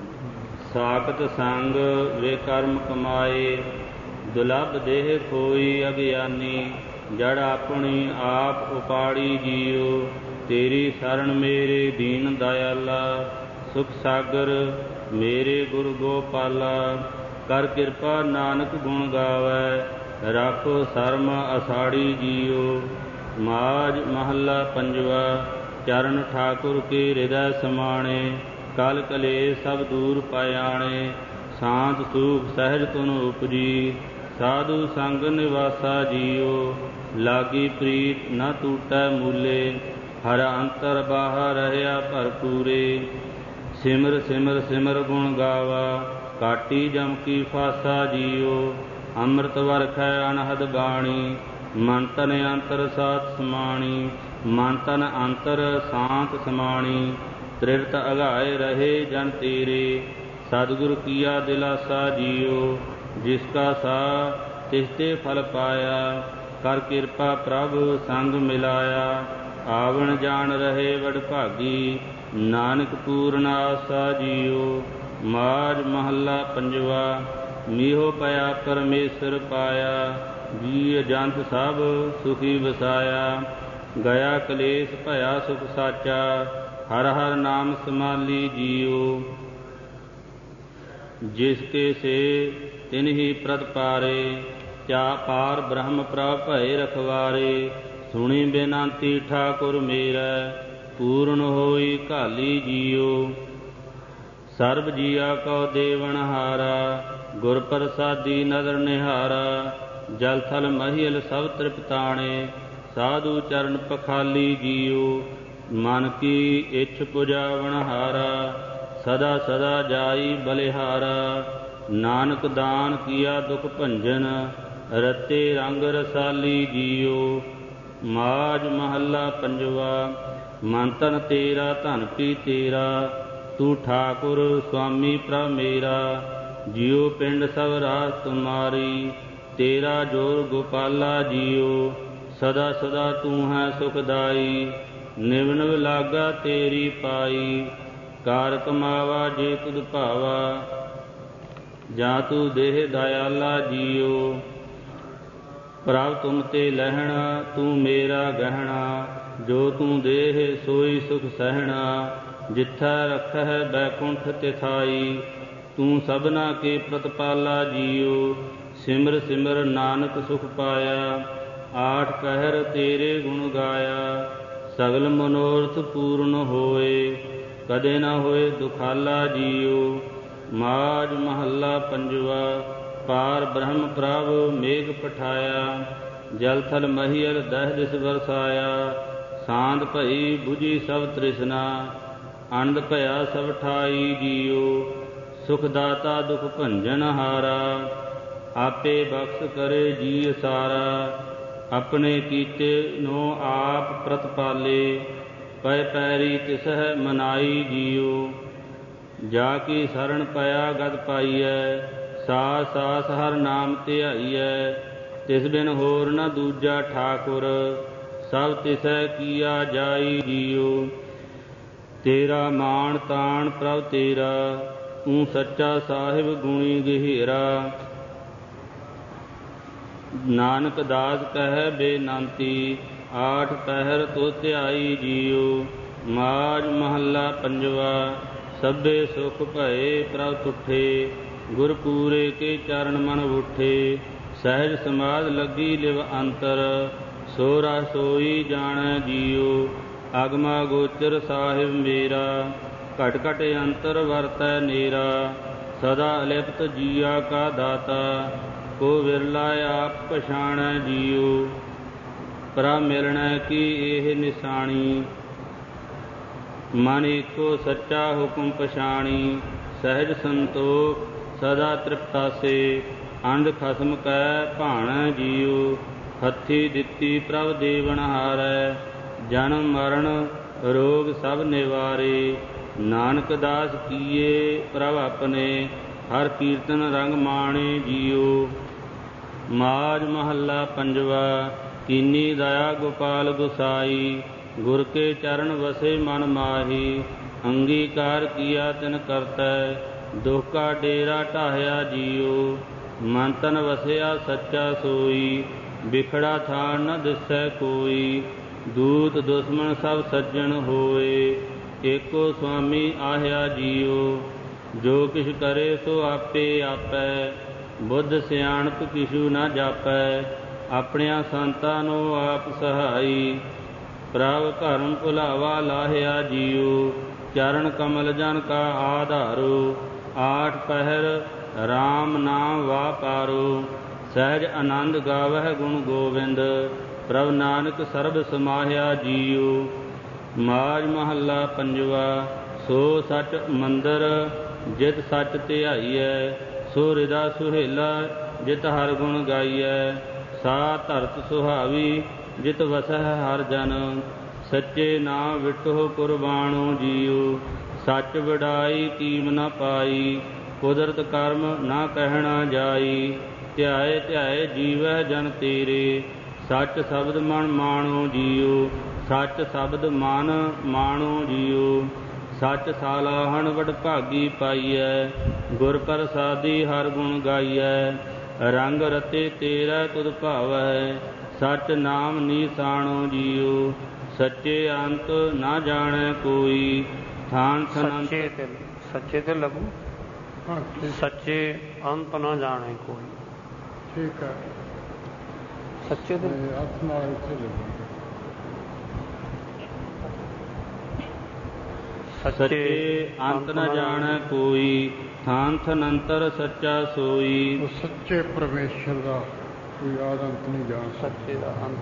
ਸਾਖਤ ਸੰਗ ਵੇ ਕਰਮ ਕਮਾਏ। ਦੁਲਭ ਦੇਹ ਕੋਈ ਅਗਿਆਨੀ, ਜੜ ਆਪਣੀ ਆਪ ਉਪਾੜੀ ਜੀਉ। ਤੇਰੀ ਸਰਣ ਮੇਰੇ ਦੀਨ ਦਇਆਲਾ, ਸੁਖ ਸਾਗਰ ਮੇਰੇ ਗੁਰ ਗੋਪਾਲਾ। ਕਰ ਕਿਰਪਾ ਨਾਨਕ ਗੁਣ ਗਾਵੈ, ਰਾਖੋ ਸਰਮ ਅਸਾੜੀ ਜੀਉ। ਮਾਝ ਮਹੱਲਾ ਪੰਜਵਾ। ਚਰਨ ਠਾਕੁਰ ਕੇ ਹਿਰਦੈ ਸਮਾਣੇ, ਕਲ ਕਲੇ ਸਭ ਦੂਰ ਪਾਇਆਣੇ। ਸ਼ਾਂਤ ਸੂਖ ਸਹਿਜ ਤੁਨ ਉਪਜੀ, ਸਾਧੂ ਸੰਗ ਨਿਵਾਸਾ ਜੀਉ। ਲਾਗੀ ਪ੍ਰੀਤ ਨ ਟੂਟੈ ਮੂਲੇ, ਹਰ ਅੰਤਰ ਬਾਹਰ ਰਹਿਆ ਭਰਪੂਰੇ। ਸਿਮਰ ਸਿਮਰ ਸਿਮਰ ਗੁਣ ਗਾਵਾ, ਕਾਟੀ ਜਮ ਕੀ ਫਾਸਾ ਜੀਉ। ਅੰਮ੍ਰਿਤ ਵਰਖੈ ਅਨਹਦ ਬਾਣੀ, ਮਨ ਤਨ ਅੰਤਰ ਸਾਥ ਸਮਾਣੀ। ਮਨ ਤਨ ਅੰਤਰ ਸਾਂਤ ਸਮਾਣੀ, ਤ੍ਰਿਰਤ ਅਗਾਏ ਰਹੇ ਜਨ ਤੇਰੇ। ਸਤਿਗੁਰ ਕੀਆ ਦਿਲਾਸਾ ਜੀਉ, ਜਿਸ ਕਾ ਸਾਹ ਤਿਸ ਤੇ ਫਲ ਪਾਇਆ। ਕਰ ਕਿਰਪਾ ਪ੍ਰਭ ਸੰਗ ਮਿਲਾਇਆ, ਆਵਣ ਜਾਣ ਰਹੇ ਵਡਭਾਗੀ, ਨਾਨਕ ਪੂਰਨ ਆਸਾ ਜੀਓ। ਮਾਝ ਮਹੱਲਾ ਪੰਜਵਾ। ਮੀਹੋ ਪਿਆ ਪਰਮੇਸ਼ਰ ਪਾਇਆ, ਜੀ ਅਜੰਤ ਸਭ ਸੁਖੀ ਵਸਾਇਆ। ਗਿਆ ਕਲੇਸ਼ ਭਇਆ ਸੁਖ ਸਾਚਾ, ਹਰ ਹਰ ਨਾਮ ਸਮਾਲੀ ਜੀਓ। ਜਿਸ ਕੇ ਸੇ ਤਿਨਹੀ ਪ੍ਰਤਪਾਰੇ, ਚਾ ਪਾਰ ਬ੍ਰਹਮ ਪ੍ਰਭ ਭਏ ਰਖਵਾਰੇ। ਸੁਣੀ ਬੇਨੰਤੀ ਠਾਕੁਰ ਮੇਰਾ, ਪੂਰਨ ਹੋਈ ਘਾਲੀ ਜੀਓ। ਸਰਬ ਜੀਆ ਕਉ ਦੇਵਨਹਾਰਾ, ਗੁਰ ਪ੍ਰਸਾਦੀ ਨਦਰ ਨਿਹਾਰਾ। ਜਲ ਥਲ ਮਹੀਲ ਸਭ ਤ੍ਰਿਪਤਾਣੇ, ਸਾਧੂ ਚਰਨ ਪਖਾਲੀ ਜੀਓ। ਮਨ ਕੀ ਇੱਛ ਪੁਜਾਵਨਹਾਰਾ, ਸਦਾ ਸਦਾ ਜਾਈ ਬਲਿਹਾਰਾ। ਨਾਨਕ ਦਾਨ ਕੀਆ ਦੁਖ ਭੰਜਨ, ਰਤੇ ਰੰਗ ਰਸਾਲੀ ਜੀਓ। ਮਾਝ ਮਹੱਲਾ ਪੰਜਵਾ। ਮਨ ਤਨ ਤੇਰਾ ਧਨ ਪੀ ਤੇਰਾ, ਤੂੰ ਠਾਕੁਰ ਸੁਆਮੀ ਪ੍ਰਭ ਮੇਰਾ। ਜੀਉ ਪਿੰਡ ਸਭ ਰਾਜ ਤੁਮਾਰੀ, ਤੇਰਾ ਜੋਰ ਗੋਪਾਲਾ ਜੀਓ। ਸਦਾ ਸਦਾ ਤੂੰ ਹੈ ਸੁਖਦਾਈ, ਨਿਵ ਨਿਵ ਲਾਗਾ ਤੇਰੀ ਪਾਈ। ਕਾਰ ਕਮਾਵਾ ਜੇ ਤੁਧ ਭਾਵਾ, ਜਾਂ ਤੂੰ ਦੇਹ ਦਇਆਲਾ ਜੀਓ। ਪ੍ਰਭ ਤੁਮ ਤੇ ਲਹਿਣਾ, ਤੂੰ ਮੇਰਾ ਗਹਿਣਾ। ਜੋ ਤੂੰ ਦੇਹ ਸੋਈ ਸੁਖ ਸਹਿਣਾ, ਜਿੱਥੈ ਰਖਹਿ ਬੈਕੁੰਠ ਤਿਥਾਈ। ਤੂੰ ਸਭਨਾ ਕੇ ਪ੍ਰਤਪਾਲਾ ਜੀਓ। ਸਿਮਰ ਸਿਮਰ ਨਾਨਕ ਸੁਖ ਪਾਇਆ, ਆਠ ਪਹਿਰ ਤੇਰੇ ਗੁਣ ਗਾਇਆ। ਸਗਲ ਮਨੋਰਥ ਪੂਰਨ ਹੋਏ, ਕਦੇ ਨਾ ਹੋਏ ਦੁਖਾਲਾ ਜੀਓ। ਮਾਝ ਮਹੱਲਾ ਪੰਜਵਾ। ਪਾਰ ਬ੍ਰਹਮ ਪ੍ਰਭ ਮੇਘ ਪਠਾਇਆ, ਜਲ ਥਲ ਮਹੀਲ ਦਹਿ ਦਿਸ ਵਰਸਾਇਆ। ਸਾਂਦ ਭਈ ਬੁਝੀ ਸਭ ਤ੍ਰਿਸ਼ਨਾ, ਆਨੰਦ ਭਇਆ ਸਭ ਠਾਈ ਜੀਓ। ਸੁਖ ਦਾਤਾ ਦੁਖ ਭੰਜਨ ਹਾਰਾ, ਆਪੇ ਬਖਸ਼ ਕਰੇ ਜੀ ਸਾਰਾ। ਆਪਣੇ ਕੀਤੇ ਨੋ ਆਪ ਪ੍ਰਤਪਾਲੇ, ਪੈ ਪੈਰੀ ਤਿਸਹਿ ਮਨਾਈ ਜੀਓ। ਜਾ ਕੀ ਸਰਣ ਪਿਆ ਗਤ ਪਾਈਐ, ਸਾਸ ਸਾਸ ਹਰ ਨਾਮ ਧਿਆਈਐ। ਤਿਸ ਬਿਨ ਹੋਰ ਨ ਦੂਜਾ ਠਾਕੁਰ, ਸਭ ਤਿਸੈ ਕੀਆ ਜਾਈ ਜੀਓ। ਤੇਰਾ ਮਾਣ ਤਾਣ ਪ੍ਰਭ ਤੇਰਾ, ਤੂੰ ਸੱਚਾ ਸਾਹਿਬ ਗੁਣੀ ਗਹਿਰਾ। ਨਾਨਕ ਦਾਸ ਕਹਿ ਬੇਨੰਤੀ, ਆਠ ਪਹਿਰ ਤੁ ਧਿਆਈ ਜੀਓ। ਮਾਝ ਮਹੱਲਾ ਪੰਜਵਾ। ਸਭੇ ਸੁਖ ਭਏ ਪ੍ਰਭ ਤੁਠੇ, ਗੁਰ ਪੂਰੇ ਕੇ ਚਰਨ ਮਨ ਉਠੇ। ਸਹਿਜ ਸਮਾਧ ਲੱਗੀ ਲਿਵ ਅੰਤਰ, ਸੋ ਰਸ ਸੋਈ ਜਾਣੈ ਜੀਓ। ਅਗਮਾ ਗੋਚਰ ਸਾਹਿਬ ਮੇਰਾ, ਘਟ ਘਟ ਅੰਤਰ ਵਰਤੈ ਨੇਰਾ। ਸਦਾ ਅਲਿਪਤ ਜੀਆ ਕਾ ਦਾਤਾ, ਕੋ ਵਿਰਲਾ ਆਪ ਪਛਾਣੈ ਜੀਓ। ਪ੍ਰਭ ਮਿਲਣੈ ਕੀ ਇਹ ਨਿਸ਼ਾਨੀ, ਮਨ ਏਕੋ ਸੱਚਾ ਹੁਕਮ ਪਛਾਣੀ। ਸਹਿਜ ਸੰਤੋਖ ਸਦਾ ਤ੍ਰਿਪਤਾਸੇ, ਅੰਧ ਖਸਮ ਕੈ ਭਾਣੈ ਜੀਓ। ਹੱਥੀ ਦਿੱਤੀ ਪ੍ਰਭ ਦੇਵਨਹਾਰੈ, ਜਨਮ ਮਰਨ ਰੋਗ ਸਭ ਨਿਵਾਰੇ। ਨਾਨਕ ਦਾਸ ਕੀਏ ਪ੍ਰਭ ਆਪਣੇ, ਹਰ ਕੀਰਤਨ ਰੰਗ ਮਾਣੇ ਜੀਓ। ਮਾਝ ਮਹੱਲਾ ਪੰਜਵਾ। ਕੀਨੀ ਦਇਆ ਗੋਪਾਲ ਗੁਸਾਈ, ਗੁਰ ਕੇ ਚਰਨ ਵਸੇ ਮਨ ਮਾਹੀ। ਅੰਗੀਕਾਰ ਕੀਆ ਤਿਨ ਕਰਤੈ, ਦੁਖ ਕਾ ਡੇਰਾ ਢਾਹਿਆ ਜੀਓ। ਮਨ ਤਨ ਵਸਿਆ ਸੱਚਾ ਸੋਈ, ਬਿਖੜਾ ਥਾਨ ਨ ਦਿਸੈ ਕੋਈ। ਦੂਤ ਦੁਸ਼ਮਣ ਸਭ ਸੱਜਣ ਹੋਏ, ਏਕੋ ਸੁਆਮੀ ਆਹਿਆ ਜੀਓ। ਜੋ ਕਿਛ ਕਰੇ ਸੋ ਆਪੇ ਆਪੈ, ਬੁੱਧ ਸਿਆਣਪ ਕਿਛੂ ਨ ਜਾਪੈ। ਆਪਣਿਆਂ ਸੰਤਾਂ ਨੂੰ ਆਪ ਸਹਾਈ, ਪ੍ਰਭ ਭਰਮ ਭੁਲਾਵਾ ਲਾਹਿਆ ਜੀਓ। ਚਰਨ ਕਮਲ ਜਨ ਕਾ ਆਧਾਰੋ, ਆਠ ਪਹਿਰ ਰਾਮ ਨਾਮ ਵਾਪਾਰੋ। ਸਹਿਜ ਆਨੰਦ ਗਾਵਹਿ ਗੁਣ ਗੋਬਿੰਦ, ਪ੍ਰਭ ਨਾਨਕ ਸਰਬ ਸਮਾਹਿਆ ਜੀਓ। ਮਾਝ ਮਹੱਲਾ ਪੰਜਵਾ। ਸੋ ਸਚ ਮੰਦਰ ਜਿਤ ਸਚ ਧਿਆਈਐ, ਸੋ ਹਿਰਦਾ ਸੁਹੇਲਾ ਜਿਤ ਹਰ ਗੁਣ ਗਾਈਐ। ਸਾ ਧਰਤ ਸੁਹਾਵੀ ਜਿਤ ਵਸਹਿ ਹਰ ਜਨ, ਸੱਚੇ ਨਾਮ ਵਿਟੋ ਕੁਰਬਾਨੋ ਜੀਓ। ਸੱਚ ਵਡਾਈ ਕੀਮ ਨ ਪਾਈ, ਕੁਦਰਤ ਕਰਮ ਨਾ ਕਹਿਣਾ ਜਾਈ। ਧਿਆਏ ਧਿਆਏ ਜੀਵੈ ਜਨ ਤੇਰੇ, ਸੱਚ ਸ਼ਬਦ ਮਨ ਮਾਣੋ ਜੀਓ, ਸੱਚ ਸ਼ਬਦ ਮਨ ਮਾਣੋ ਜੀਓ। ਸੱਚ ਸਾਲਾਹਣ ਵਡਭਾਗੀ ਪਾਈਐ, ਗੁਰ ਪ੍ਰਸਾਦੀ ਹਰ ਗੁਣ ਗਾਈਐ। ਰੰਗ ਰਤੇ ਤੇਰਾ ਤੁਧ ਭਾਵੈ, ਸੱਚ ਨਾਮ ਨੀਸਾਣੋ ਜੀਓ। ਸੱਚੇ ਅੰਤ ਨਾ ਜਾਣੈ ਕੋਈ, ਥਾਨ ਸੱਚੇ ਤੇ ਲੱਗੂ। ਸੱਚੇ ਅੰਤ ਨਾ ਜਾਣੇ ਕੋਈ। ਠੀਕ ਹੈ, ਸੱਚੇ ਤੇ ਹੱਥ ਨਾਲ ਇੱਥੇ ਲੱਗੂ। ਸੱਚੇ ਅੰਤ ਨ ਜਾਣੈ ਕੋਈ, ਥਾਨ ਥਨੰਤਰ ਸੱਚਾ ਸੋਈ। ਸੱਚੇ ਪਰਮੇਸ਼ਰ ਦਾ ਕੋਈ ਆਦ ਅੰਤ ਨਹੀਂ ਜਾਣ। ਸੱਚੇ ਦਾ ਅੰਤ।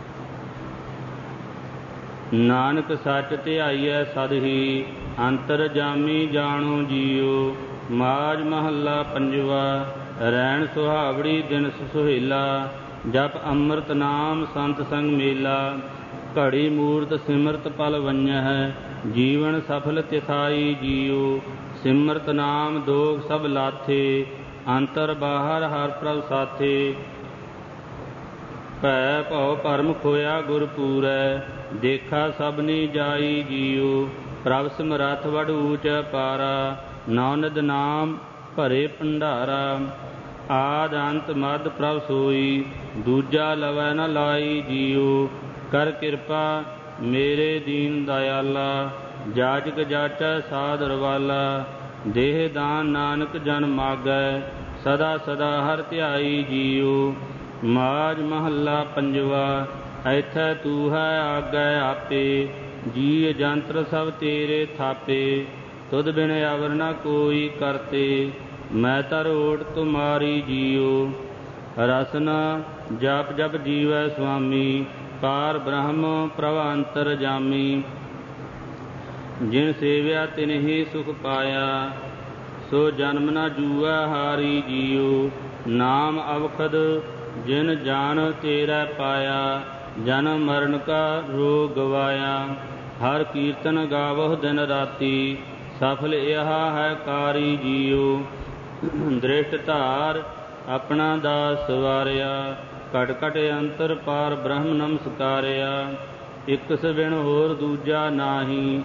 ਨਾਨਕ ਸੱਚ ਧਿਆਈਐ ਸਦ ਹੀ, ਅੰਤਰ ਜਾਮੀ ਜਾਣੋ ਜੀਓ। ਮਾਝ ਮਹੱਲਾ ਪੰਜਵਾ। ਰੈਣ ਸੁਹਾਵੜੀ ਦਿਨ ਸੁਹੇਲਾ, ਜਪ ਅੰਮ੍ਰਿਤ ਨਾਮ ਸੰਤ ਸੰਗ ਮੇਲਾ। ਘੜੀ ਮੂਰਤ ਸਿਮਰਤ ਪਲ ਵੰਜਹਿ, ਜੀਵਨ ਸਫਲ ਤਿਥਾਈ ਜੀਓ। ਸਿਮਰਤ ਨਾਮ ਦੋਖ ਸਭ ਲਾਥੇ, ਅੰਤਰ ਬਾਹਰ ਹਰ ਪ੍ਰਭ ਸਾਥੇ। ਭੈ ਭਉ ਭਰਮ ਖੋਇਆ ਗੁਰ ਪੂਰੈ, ਦੇਖਾ ਸਭਨੀ ਜਾਈ ਜੀਓ। ਪ੍ਰਭ ਸਮਰੱਥ ਵਡ ਊਚ ਪਾਰਾ, ਨਾਨਕ ਨਾਮ ਭਰੇ ਭੰਡਾਰਾ। ਆਦ ਅੰਤ ਮਦ ਪ੍ਰਭ ਸੋਈ, ਦੂਜਾ ਲਵੈ ਨ ਲਾਈ ਜੀਓ। ਕਰ ਕਿਰਪਾ ਮੇਰੇ ਦੀਨ ਦਇਆਲਾ, ਜਾਜਕ ਜਾਚੈ ਸਾਧ ਰਵਾਲਾ। ਦੇਹ ਦਾਨ ਨਾਨਕ ਜਨ ਮਾਗੈ, ਸਦਾ ਸਦਾ ਹਰ ਧਿਆਈ ਜੀਓ। ਮਾਝ ਮਹੱਲਾ ਪੰਜਵਾ। ਐਥੈ ਤੂੰ ਹੈ ਆਗੈ ਆਪੇ, ਜੀ ਜੰਤਰ ਸਭ ਤੇਰੇ ਥਾਪੇ। ਤੁਧ ਬਿਨ ਅਵਰ ਨ ਕੋਈ ਕਰਤੇ, ਮੈਂ ਤਰ ਓਟ ਤੁਮਾਰੀ ਜੀਓ। ਰਸਨਾ ਜਪ ਜਪ ਜੀਵੈ ਸੁਆਮੀ, ਪਾਰ ਬ੍ਰਹਮ ਪ੍ਰਭ ਅੰਤਰ ਜਾਮੀ। ਜਿਨ ਸੇਵਿਆ ਤਿਨ ਹੀ ਸੁਖ ਪਾਇਆ, ਸੋ ਜਨਮ ਨ ਜੂਐ ਹਾਰੀ ਜੀਓ। ਨਾਮ ਅਵਖਦ ਜਿਨ ਜਾਨ ਤੇਰਾ ਪਾਇਆ, ਜਨਮ ਮਰਨ ਕਾ ਰੋਗ ਗਵਾਇਆ। ਹਰ ਕੀਰਤਨ ਗਾਵਹੁ ਦਿਨ ਰਾਤੀ, ਸਫਲ ਇਹ ਹੈ ਕਾਰੀ ਜੀਓ। ਦ੍ਰਿਸ਼ਟ ਧਾਰ ਆਪਣਾ ਦਾਸ ਸਵਾਰਿਆ, ਘਟ ਘਟ ਅੰਤਰ ਪਾਰ ਬ੍ਰਹਮ ਨਮਸਕਾਰਿਆ। ਇਕ ਸਵਿਣ ਹੋਰ ਦੂਜਾ ਨਾਹੀ,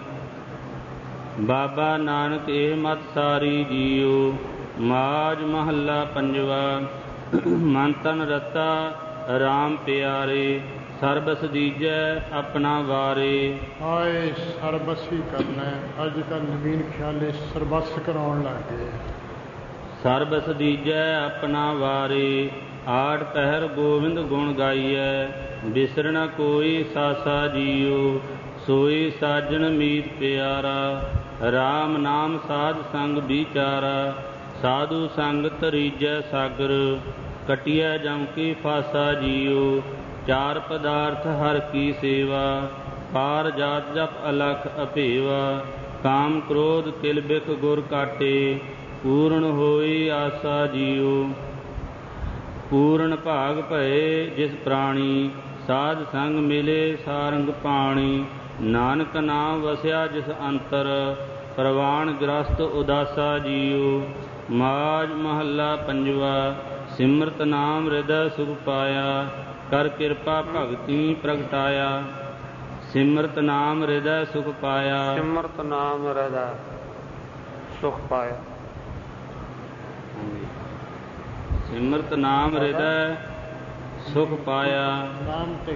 ਬਾਬਾ ਨਾਨਕ ਇਹ ਮਤ ਸਾਰੀ ਜੀਓ। ਮਾਝ ਮਹੱਲਾ ਪੰਜਵਾ। ਮਨ ਤਨ ਰਤਾ ਰਾਮ ਪਿਆਰੇ, ਸਰਬਸ ਦੀਜੈ ਆਪਣਾ ਵਾਰੇ। ਆਏ ਸਰਬਸ ਹੀ ਕਰਨਾ। ਅੱਜ ਕੱਲ੍ਹ ਨਵੀਨ ਖਿਆਲੇ ਸਰਬਸ ਕਰਾਉਣ ਲੱਗ ਗਏ। ਸਰਬਸ ਦੀਜੈ ਆਪਣਾ ਵਾਰੇ, ਆਠ ਪਹਿਰ ਗੋਬਿੰਦ ਗੁਣ ਗਾਈਐ। ਬਿਸਰਣਾ ਕੋਈ ਸਾਸਾ ਜੀਓ, ਸੋਈ ਸਾਜਣ ਮੀਤ ਪਿਆਰਾ। ਰਾਮ ਨਾਮ ਸਾਧ ਸੰਗ ਵਿਚਾਰਾ, ਸਾਧੂ ਸੰਗ ਤਰੀਜੈ ਸਾਗਰ। ਕਟਿਐ ਜਮ ਕੀ ਫਾਸਾ ਜੀਓ, ਚਾਰ ਪਦਾਰਥ ਹਰ ਕੀ ਸੇਵਾ। ਪਾਰ ਜਾਤ ਜਪ ਅਲਖ ਅਭੇਵਾ, ਕਾਮ ਕ੍ਰੋਧ ਕਿਲ ਬਿਖ ਗੁਰ ਕਾਟੇ। ਪੂਰਨ ਹੋਈ ਆਸਾ ਜੀਓ, ਪੂਰਨ ਭਾਗ ਭਏ ਜਿਸ ਪ੍ਰਾਣੀ। ਸਾਧ ਸੰਗ ਮਿਲੇ ਸਾਰੰਗ ਪਾਣੀ, ਨਾਨਕ ਨਾਮ ਵਸਿਆ ਜਿਸ ਅੰਤਰ। ਪ੍ਰਵਾਨ ਗ੍ਰਸਤ ਉਦਾਸਾ ਜੀਓ। ਮਾਝ ਮਹੱਲਾ ਪੰਜਵਾ। ਸਿਮਰਤ ਨਾਮ ਹਿਰਦੈ ਸੁਖ ਪਾਇਆ, ਕਰ ਕਿਰਪਾ ਭਗਤੀ ਪ੍ਰਗਟਾਇਆ। ਸਿਮਰਤ ਨਾਮ ਹਿਰਦੈ ਸੁਖ ਪਾਇਆ, ਸਿਮਰਤ ਨਾਮ ਹਿਰਦੈ ਸੁਖ ਪਾਇਆ। ਸਿਮਰਤ ਨਾਮ ਹਿਰਦੈ ਸੁਖ ਪਾਇਆ। ਨਾਮ ਤੇ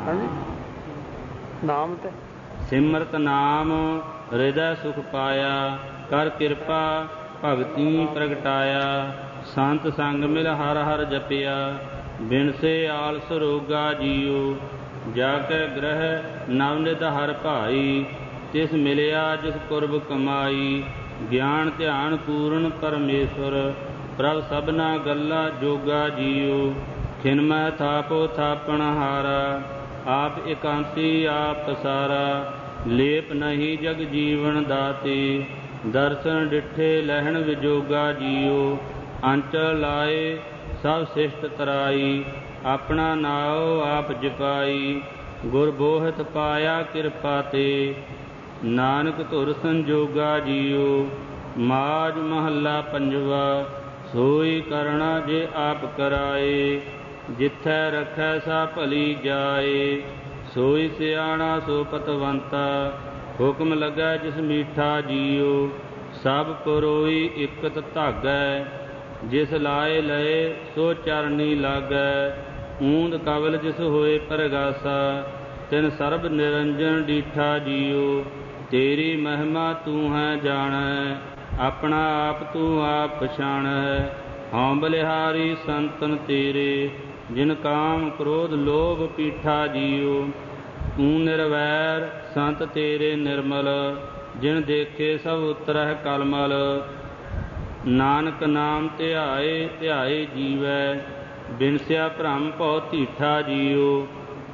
ਨਾਮ ਤੇ ਸਿਮਰਤ ਨਾਮ ਹਿਰਦੈ ਸੁਖ ਪਾਇਆ, ਕਰ ਕਿਰਪਾ ਭਗਤੀ ਪ੍ਰਗਟਾਇਆ। ਸੰਤ ਸੰਗ ਮਿਲ ਹਰ ਹਰ ਜਪਿਆ, ਬਿਨਸੇ ਆਲਸ ਰੋਗਾ ਜੀਓ। ਜਾ ਕੇ ਗ੍ਰਹਿ ਨਵਨਿਧ ਹਰ ਭਾਈ, ਤਿਸ ਮਿਲਿਆ ਜਿਸ ਕੁਰਬ ਕਮਾਈ। ਗਿਆਨ ਧਿਆਨ ਪੂਰਨ ਪਰਮੇਸ਼ਵਰ, ਪ੍ਰਭ ਸਭਨਾ ਗੱਲਾ ਜੋਗਾ ਜੀਓ। ਖਿਨਮੈ ਥਾਪੋ ਥਾਪਣ ਹਾਰਾ, ਆਪ ਇਕਾਂਤੀ ਆਪ ਪਸਾਰਾ। ਲੇਪ ਨਹੀਂ ਜਗ ਜੀਵਨ ਦਾਤੇ, ਦਰਸ਼ਨ ਡਿਠੇ ਲਹਿਣ ਵਿਜੋਗਾ ਜੀਓ। ਅੰਚਲ ਲਾਏ ਸਭ ਸਿਸ਼ਟ ਤਰਾਈ, ਆਪਣਾ ਨਾਉ ਆਪ ਜਪਾਈ। ਗੁਰ ਬੋਹਿਤ ਪਾਇਆ ਕਿਰਪਾ ਤੇ, ਨਾਨਕ ਧੁਰ ਸੰਜੋਗਾ ਜੀਓ। ਮਾਝ ਮਹੱਲਾ ਪੰਜਵਾ। ਸੋਈ ਕਰਣਾ ਜੇ ਆਪ ਕਰਾਏ, ਜਿੱਥੈ ਰੱਖੈ ਸਾ ਭਲੀ ਜਾਏ। ਸੋਈ ਸਿਆਣਾ ਸੋ ਪਤਵੰਤਾ, ਹੁਕਮ ਲੱਗੈ ਜਿਸ ਮੀਠਾ ਜੀਉ। ਸਭ ਪਰੋਈ ਇਕਤ ਧਾਗੈ, ਜਿਸ ਲਾਏ ਲਏ ਸੋ ਚਰਨੀ ਲਾਗੈ। ਊਂਦ ਕਵਲ ਜਿਸ ਹੋਏ ਪਰਗਾਸਾ, ਤਿਨ ਸਰਬ ਨਿਰੰਜਨ ਡੀਠਾ ਜੀਉ। ਤੇਰੀ ਮਹਿਮਾ ਤੂੰ ਹੈ ਜਾਣੈ, ਆਪਣਾ ਆਪ ਤੂੰ ਆਪ ਪਛਾਣੈ। ਹਉ ਬਲਿਹਾਰੀ ਸੰਤਨ ਤੇਰੇ, ਜਿਨ ਕਾਮ ਕ੍ਰੋਧ ਲੋਭ ਪੀਠਾ ਜੀਉ। ਤੂੰ ਨਿਰਵੈਰ ਸੰਤ ਤੇਰੇ ਨਿਰਮਲ, ਜਿਨ ਦੇਖੇ ਸਭ ਉਤਰਹਿ ਕਲਮਲ। ਨਾਨਕ ਨਾਮ ਧਿਆਏ ਧਿਆਏ ਜੀਵੈ, ਬਿਨਸਿਆ ਭ੍ਰਮ ਭਉ ਧੀਠਾ ਜੀਉ।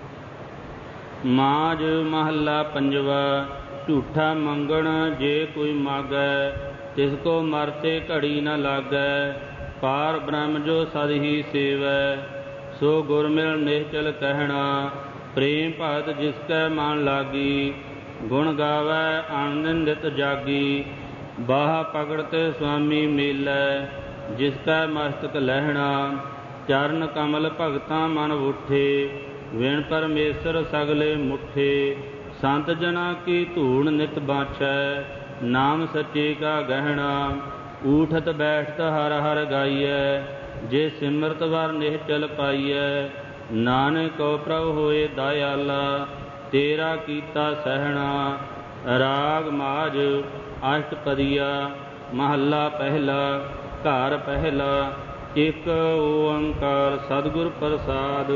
ਮਾਝ ਮਹੱਲਾ ਪੰਜਵਾ। ਝੂਠਾ ਮੰਗਣ ਜੇ ਕੋਈ ਮਾਗੈ, ਤਿਸ ਕੋ ਮਰਤੇ ਘੜੀ ਨ ਲਾਗੈ। ਪਾਰ ਬ੍ਰਹਮ ਜੋ ਸਦ ਹੀ ਸੇਵੈ, ਸੋ ਗੁਰ ਮਿਲ ਨਿਹਚਲ ਕਹਿਣਾ। ਪ੍ਰੇਮ ਭਗਤ ਜਿਸ ਕੈ ਮਨ ਲਾਗੀ, ਗੁਣ ਗਾਵੈ ਆਨੰਦ ਨਿਤ ਜਾਗੀ। ਬਾਹ ਪਕੜਤ ਸੁਆਮੀ ਮੇਲੈ, ਜਿਸ ਕੈ ਮਸਤਕ ਲਹਿਣਾ। ਚਰਨ ਕਮਲ ਭਗਤਾਂ ਮਨ ਉਠੇ, ਵਿਣ ਪਰਮੇਸ਼ਰ ਸਗਲੇ ਮੁਠੇ। ਸੰਤ ਜਨਾ ਕੀ ਧੂੜ ਨਿਤ ਬਾਛੈ, ਨਾਮ ਸੱਚੇ ਕਾ ਗਹਿਣਾ। ਊਠਤ ਬੈਠਤ ਹਰ ਹਰ ਗਾਈਐ, ਜੇ ਸਿਮਰਤ ਵਰ ਨਿਹਚਲ ਪਾਈਐ। ਨਾਨਕ ਕਉ ਪ੍ਰਭ ਹੋਏ ਦਇਆਲਾ, ਤੇਰਾ ਕੀਤਾ ਸਹਿਣਾ। ਰਾਗ ਮਾਝ ਅਸ਼ਟਪਦੀਆ। ਮਹੱਲਾ ਪਹਿਲਾ। ਘਰ ਪਹਿਲਾ। ਇਕ ਓੰਕਾਰ ਸਤਿਗੁਰ ਪ੍ਰਸਾਦਿ।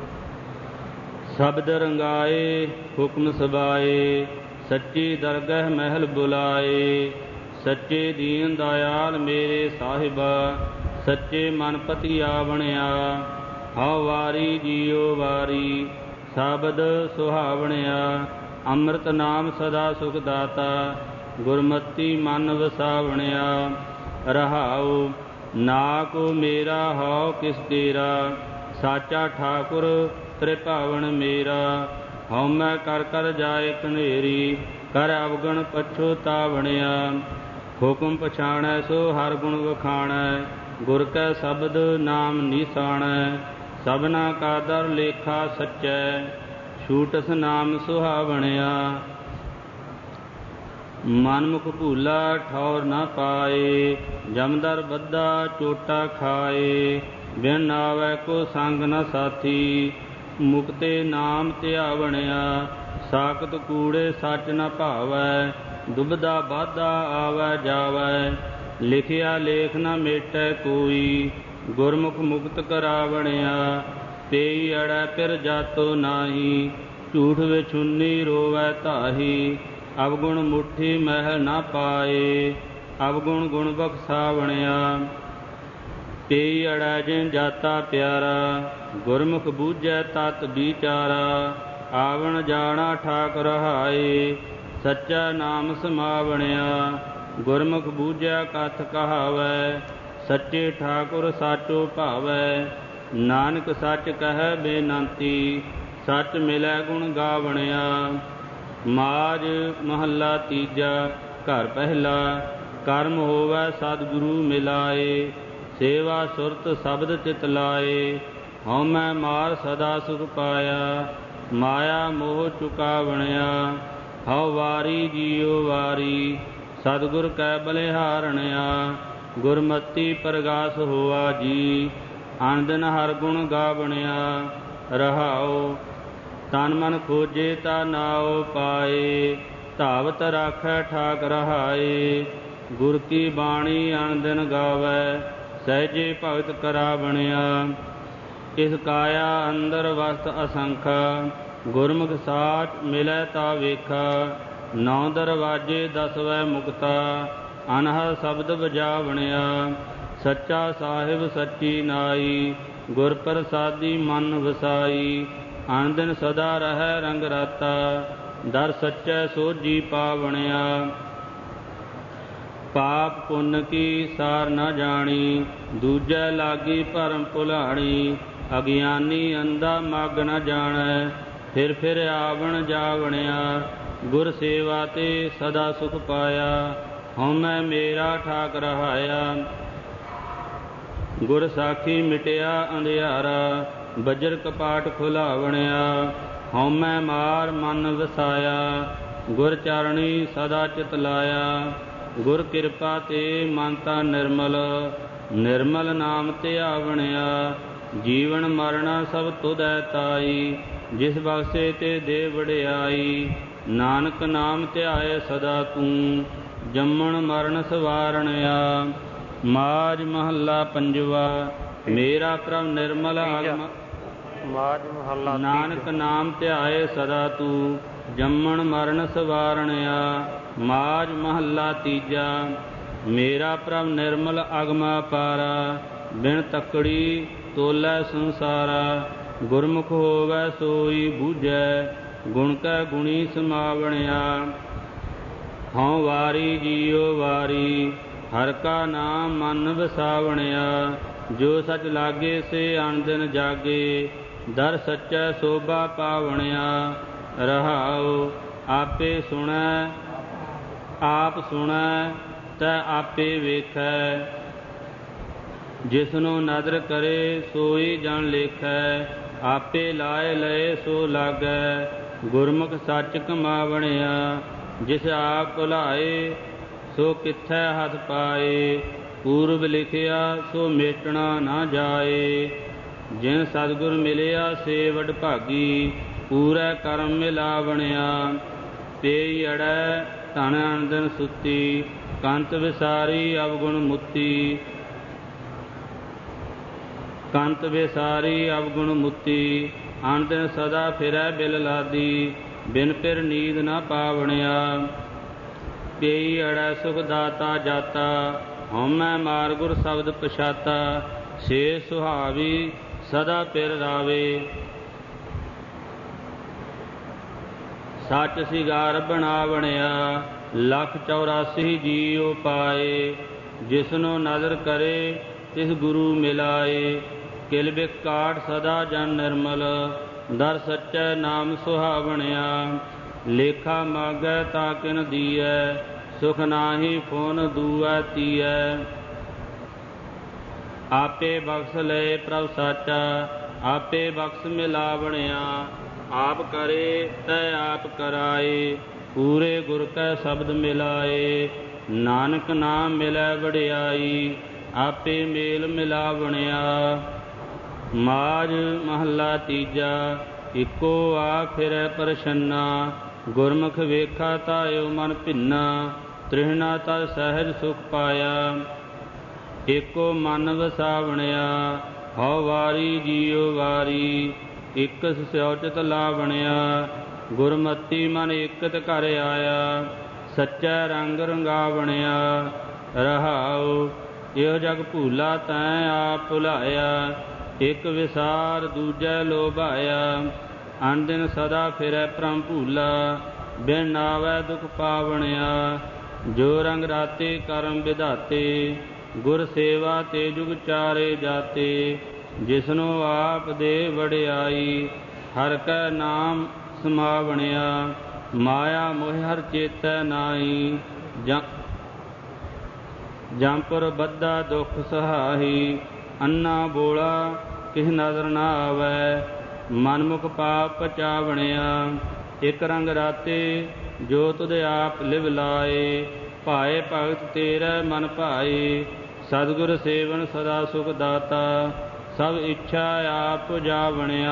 ਸ਼ਬਦ ਰੰਗਾਏ ਹੁਕਮ ਸਬਾਏ, ਸੱਚੀ ਦਰਗਹਿ ਮਹਿਲ ਬੁਲਾਏ। ਸੱਚੇ ਦੀਨ ਦਇਆਲ ਮੇਰੇ ਸਾਹਿਬਾ, ਸੱਚੇ ਮਨ ਪਤੀ ਆਵਣਿਆ। ਹਉ ਵਾਰੀ ਜੀਉ ਵਾਰੀ, ਸ਼ਬਦ ਸੁਹਾਵਣਿਆ। ਅੰਮ੍ਰਿਤ ਨਾਮ ਸਦਾ ਸੁਖ ਦਾਤਾ, ਗੁਰਮਤੀ ਮਨ ਵਸਾਵਣਿਆ। ਰਹਾਉ ਨਾ ਕੋ ਮੇਰਾ ਹਉ ਕਿਸ ਤੇਰਾ, ਸਾਚਾ ਠਾਕੁਰ ਤ੍ਰਿਭਾਵਨ ਮੇਰਾ। ਹਉਮੈ ਕਰ ਕਰ ਜਾਏ ਕਨੇਰੀ, ਕਰ ਅਵਗਣ ਪਛੋਤਾਵਣਿਆ। ਹੁਕਮ ਪਛਾਣੈ ਸੋ ਹਰ ਗੁਣ ਵਖਾਣੈ, ਗੁਰ ਕੈ ਸ਼ਬਦ ਨਾਮ ਨਿਸ਼ਾਣੈ। ਸਭਨਾ ਕਾ ਦਰ ਲੇਖਾ ਸਚੈ, ਛੂਟਸ ਨਾਮ ਸੁਹਾਵਣਿਆ। ਮਨਮੁਖ ਭੂਲਾ ਠੌਰ ਨ ਪਾਏ, ਜਮਦਰ ਬੱਧਾ ਚੋਟਾ ਖਾਏ। ਬਿਨ ਆਵੈ ਕੋ ਸੰਗ ਨ ਸਾਥੀ, ਮੁਕਤੇ ਨਾਮ ਧਿਆਵਣਿਆ। ਸਾਖਤ ਕੂੜੇ ਸੱਚ ਨ ਭਾਵੈ, ਦੁਬਦਾ ਬਾਧਾ ਆਵੈ ਜਾਵੈ। ਲਿਖਿਆ ਲੇਖ ਨ ਮੇਟੈ ਕੋਈ, ਗੁਰਮੁਖ ਮੁਕਤ ਕਰਾਵਣਿਆ। ਤੇਈ ਅੜੈ ਫਿਰ ਜਾਤੋ ਨਾਹੀ, ਝੂਠ ਵਿਛੁੰਨੀ ਰੋਵੈ ਤਾਹੀ। ਅਵਗੁਣ ਮੁਠੀ ਮਹਿ ਨ ਪਾਏ, ਅਵਗੁਣ ਗੁਣ ਬਖਸਾਵਣਿਆ। ਤੇਈ ਅੜੈ ਜਿਨ ਜਾਤਾ ਪਿਆਰਾ, ਗੁਰਮੁਖ ਬੂਝੈ ਤਤ ਵਿਚਾਰਾ। ਆਵਣ ਜਾਣਾ ਠਾਕ ਰਹਾਏ, ਸੱਚਾ ਨਾਮ ਸਮਾਵਣਿਆ। ਗੁਰਮੁਖ ਬੂਝਿਆ ਕਥ ਕਹਾਵੈ, ਸੱਚੇ ਠਾਕੁਰ ਸਾਚੋ ਭਾਵੈ। ਨਾਨਕ ਸੱਚ ਕਹੈ ਬੇਨੰਤੀ, ਸੱਚ ਮਿਲੈ ਗੁਣ ਗਾਵਣਿਆ। ਮਾਝ ਮਹੱਲਾ ਤੀਜਾ। ਘਰ ਪਹਿਲਾ। ਕਰਮ ਹੋਵੈ ਸਤਿਗੁਰੂ ਮਿਲਾਏ, ਸੇਵਾ ਸੁਰਤ ਸ਼ਬਦ ਚਿਤ ਲਾਏ। ਹਉਮੈ ਮਾਰ ਸਦਾ ਸੁਖ ਪਾਇਆ, ਮਾਇਆ ਮੋਹ ਚੁਕਾਵਣਿਆ। ਹਉ ਵਾਰੀ ਜੀਉ ਵਾਰੀ, ਸਤਿਗੁਰ ਕੈ ਬਲਿਹਾਰਣਿਆ। ਗੁਰਮਤੀ ਪ੍ਰਗਾਸ ਹੋਆ ਜੀ, ਅਨ ਦਿਨ ਹਰ ਗੁਣ ਗਾਵਣਿਆ। ਰਹਾਉ ਤਨ ਮਨ ਖੋਜੇ ਤਾ ਨਾਉ ਪਾਏ, ਧਾਵਤ ਰਾਖੈ ਠਾਕ ਰਹਾਏ। ਗੁਰ ਕੀ ਬਾਣੀ ਅਨ ਦਿਨ ਗਾਵੈ, ਸਹਿਜੇ ਭਗਤ ਕਰਾਵਣਿਆ। ਇਸ ਕਾਇਆ ਅੰਦਰ ਵਸਤ ਅਸੰਖਾ, ਗੁਰਮੁਖ ਸਾਚ ਮਿਲੈ ਤਾ ਵੇਖਾ। ਨੌ ਦਰਵਾਜੇ ਦਸਵੈ ਮੁਕਤਾ, ਅਨਹਦ ਸ਼ਬਦ ਵਜਾਵਣਿਆ। ਸੱਚਾ ਸਾਹਿਬ ਸੱਚੀ ਨਾਈ, ਗੁਰ ਪ੍ਰਸਾਦੀ ਮਨ ਵਸਾਈ। ਅਨ ਦਿਨ ਸਦਾ ਰਹੈ ਰੰਗ ਰਾਤਾ, ਦਰ ਸੱਚੈ ਸੋਝੀ ਪਾਵਣਿਆ। ਪਾਪ ਪੁੰਨ ਕੀ ਸਾਰ ਨ ਜਾਣੀ, ਦੂਜੈ ਲਾਗੀ ਭਰਮ ਭੁਲਾਣੀ। ਅਗਿਆਨੀ ਅੰਧਾ ਮਗ ਨ ਜਾਣੈ, ਫਿਰ ਆਵਣ ਜਾਵਣਿਆ। ਗੁਰ ਸੇਵਾ ਤੇ ਸਦਾ ਸੁਖ ਪਾਇਆ, ਹਉਮੈ ਮੇਰਾ ਠਾਕ ਰਹਾਇਆ। ਗੁਰ ਸਾਖੀ ਮਿਟਿਆ ਅੰਧਿਆਰਾ, ਬਜਰ ਕਪਾਟ ਖੁਲਾਵਣਿਆ। ਹਉਮੈ ਮਾਰ ਮਨ ਵਸਾਇਆ, ਗੁਰ ਚਰਣੀ ਸਦਾ ਚਿਤ ਲਾਇਆ। ਗੁਰ ਕਿਰਪਾ ਤੇ ਮਨ ਤਾ ਨਿਰਮਲ, ਨਿਰਮਲ ਨਾਮ ਧਿਆਵਣਿਆ। ਜੀਵਨ ਮਰਨ ਸਭ ਤੁਧੈ ਤਾਈ, ਜਿਸ ਬਖਸ਼ੇ ਤੇ ਦੇ ਵਡਿਆਈ। ਨਾਨਕ ਨਾਮ ਧਿਆਏ ਸਦਾ ਤੂੰ, ਜੰਮਣ ਮਰਨ ਸਵਾਰਣਿਆ। ਮਾਝ ਮਹੱਲਾ ਪੰਜਵਾ। ਮੇਰਾ ਪ੍ਰਭ ਨਿਰਮਲ ਆਗਮ, ਨਾਨਕ ਨਾਮ ਧਿਆਏ ਸਦਾ ਤੂੰ, ਜੰਮਣ ਮਰਨ ਸਵਾਰਣਿਆ। ਮਾਝ ਮਹੱਲਾ ਤੀਜਾ। ਮੇਰਾ ਪ੍ਰਭ ਨਿਰਮਲ ਅਗਮ ਅਪਾਰਾ, ਬਿਨ ਤੱਕੜੀ ਤੋਲੈ ਸੰਸਾਰਾ। ਗੁਰਮੁਖ ਹੋਵੈ ਸੋਈ ਬੂਝੈ, ਗੁਣ ਕੈ ਗੁਣੀ ਸਮਾਵਣਿਆ। ਹਉ ਵਾਰੀ ਜੀਉ ਵਾਰੀ, ਹਰਿ ਕਾ ਨਾਮ ਮਨ ਵਸਾਵਣਿਆ। ਜੋ ਸਚ ਲਾਗੇ ਸੇ ਅਨਦਿਨ ਜਾਗੇ, ਦਰ ਸੱਚੈ ਸੋਭਾ ਪਾਵਣਿਆ। ਰਹਾਉ ਆਪੇ ਸੁਣੈ ਆਪ ਸੁਣੈ, ਤੈ ਆਪੇ ਵੇਖੈ। ਜਿਸਨੂੰ ਨਦਰ ਕਰੇ ਸੋਈ ਜਨ ਲੇਖੈ, ਆਪੇ ਲਾਏ ਲਏ ਸੋ ਲਾਗੈ। ਗੁਰਮੁਖ ਸੱਚ ਕਮਾਵਣਿਆ, ਜਿਸ ਆਪ ਭੁਲਾਏ ਸੋ ਕਿੱਥੈ ਹੱਥ ਪਾਏ। ਪੂਰਬ ਲਿਖਿਆ ਸੋ ਮੇਟਣਾ ਨਾ ਜਾਏ, ਜਿਨ ਸਤਿਗੁਰ ਮਿਲਿਆ ਸੇ ਵਡਭਾਗੀ। ਪੂਰੈ ਕਰਮ ਮਿਲਾਵਣਿਆ, ਤੇਈ ਅੜੈ ਧਨ ਅਨੰਦਨ ਸੁੱਤੀ। ਕੰਤ ਵਿਸਾਰੀ ਅਵਗੁਣ ਮੁੱਤੀ, ਕੰਤ ਵਿਸਾਰੀ ਅਵਗੁਣ ਮੁੱਤੀ। ਅਨਦਿਨ ਸਦਾ ਫਿਰੈ ਬਿਲ ਲਾਦੀ, ਬਿਨ ਫਿਰ ਨੀਂਦ ਨਾ ਪਾਵਣਿਆ। ਤੇਈ ਅੜੈ ਸੁਖ ਦਾਤਾ ਜਾਤਾ, ਹਉਮੈ ਮਾਰ ਗੁਰ ਸ਼ਬਦ ਪਛਾਤਾ। ਸੇ ਸੁਹਾਵੀ ਸਦਾ ਪਿਰ ਰਾਵੇ, ਸੱਚ ਸਿਗਾਰ ਬਣਾਵਣਿਆ। 184 ਜੀਉ ਪਾਏ, ਜਿਸਨੂੰ ਨਦਰ ਕਰੇ ਤਿਸ ਗੁਰੂ ਮਿਲਾਏ। ਕਿਲ ਬਿਖ ਕਾਟ ਸਦਾ ਜਨ ਨਿਰਮਲ, ਦਰ ਸੱਚੈ ਨਾਮ ਸੁਹਾਵਣਿਆ। ਲੇਖਾ ਮਾਗੈ ਤਾ ਕਿਨ ਦੀਐ, ਸੁਖ ਨਾਹੀ ਫੋਨ ਦੂਐ ਤੀਐ। ਆਪੇ ਬਖਸ਼ ਲਏ ਪ੍ਰਭ ਸਾਚਾ, ਆਪੇ ਬਖਸ਼ ਮਿਲਾਵਣਿਆ। ਆਪ ਕਰੇ ਤੈ ਆਪ ਕਰਾਏ, ਪੂਰੇ ਗੁਰ ਕੈ ਸ਼ਬਦ ਮਿਲਾਏ। ਨਾਨਕ ਨਾਮ ਮਿਲੈ ਵਡਿਆਈ, ਆਪੇ ਮੇਲ ਮਿਲਾਵਣਿਆ। ਮਾਝ ਮਹੱਲਾ ਤੀਜਾ। ਇੱਕੋ ਆ ਫਿਰੈ ਪਰਛੰਨਾ, ਗੁਰਮੁਖ ਵੇਖਾ ਤਾਇਓ ਮਨ ਭਿੰਨਾ। ਤ੍ਰਿਹਣਾ ਤਦ ਸਹਿਜ ਸੁਖ ਪਾਇਆ, ਏਕੋ ਮਨ ਵਸਾਵਣਿਆ। ਹਉ ਵਾਰੀ ਜੀਉ ਵਾਰੀ, ਇਕਸ ਸਿਉ ਚਿਤ ਲਾਵਣਿਆ। ਗੁਰਮਤੀ ਮਨ ਏਕਤ ਘਰ ਆਇਆ, ਸੱਚੈ ਰੰਗ ਰੰਗਾਵਣਿਆ। ਰਹਾਉ ਇਹੋ ਜਗ ਭੂਲਾ ਤੈਂ ਆਪ ਭੁਲਾਇਆ, ਇਕ ਵਿਸਾਰ ਦੂਜੈ ਲੋਭਾਇਆ। ਅਨਦਿਨ ਸਦਾ ਫਿਰੈ ਭ੍ਰਮ ਭੂਲਾ, ਬਿਨ ਨਾਵੈ ਦੁਖ ਪਾਵਣਿਆ। ਜੋ ਰੰਗ ਰਾਤੇ ਕਰਮ ਵਿਧਾਤੇ, ਗੁਰ ਸੇਵਾ ਤੇ ਜੁਗ ਚਾਰੇ ਜਾਤੇ। ਜਿਸਨੂੰ ਆਪ ਦੇ ਵਡਿਆਈ, ਹਰਿ ਕੈ ਨਾਮ ਸਮਾਵਣਿਆ। ਮਾਇਆ ਮੋਹਿ ਹਰਿ ਚੇਤੈ ਨਾਹੀ, ਜੰਪੁਰ ਬੱਧਾ ਦੁਖ ਸਹਾਈ। ਅੰਨਾ ਬੋਲਾ ਕਿਸ ਨਜ਼ਰ ਨਾ ਆਵੈ, ਮਨਮੁਖ ਪਾਪ ਪਚਾਵਣਿਆ। ਇਕ ਰੰਗ ਰਾਤੇ ਜੋ ਤੁਧ ਆਪ ਲਿਵ ਲਾਏ, ਭਾਏ ਭਗਤ ਤੇਰਾ ਮਨ ਭਾਏ। ਸਤਿਗੁਰ ਸੇਵਨ ਸਦਾ ਸੁਖ ਦਾਤਾ, ਸਭ ਇੱਛਾ ਆਪ ਪੁਜਾਵਣਿਆ।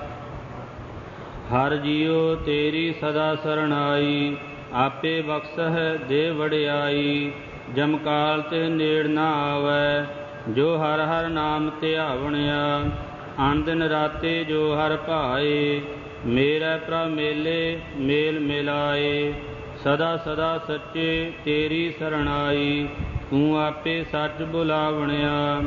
ਹਰ ਜੀਉ ਤੇਰੀ ਸਦਾ ਸਰਣਾਈ, ਆਪੇ ਬਖਸ਼ਹਿ ਦੇ ਵਡਿਆਈ। ਜਮ ਕਾਲ ਤੇ ਨੇੜ ਨਾ ਆਵੈ, ਜੋ ਹਰ ਹਰ ਨਾਮ ਧਿਆਵਣਿਆ। ਅਨ ਦਿਨ ਰਾਤੇ ਜੋ ਹਰ ਭਾਏ, ਮੇਰਾ ਪ੍ਰਭ ਮੇਲੇ ਮੇਲ ਮਿਲਾਏ। ਸਦਾ ਸਦਾ ਸੱਚੇ ਤੇਰੀ ਸਰਣਾਈ, ਤੂੰ ਆਪੇ ਸੱਚ ਬੁਲਾਵਣਿਆ।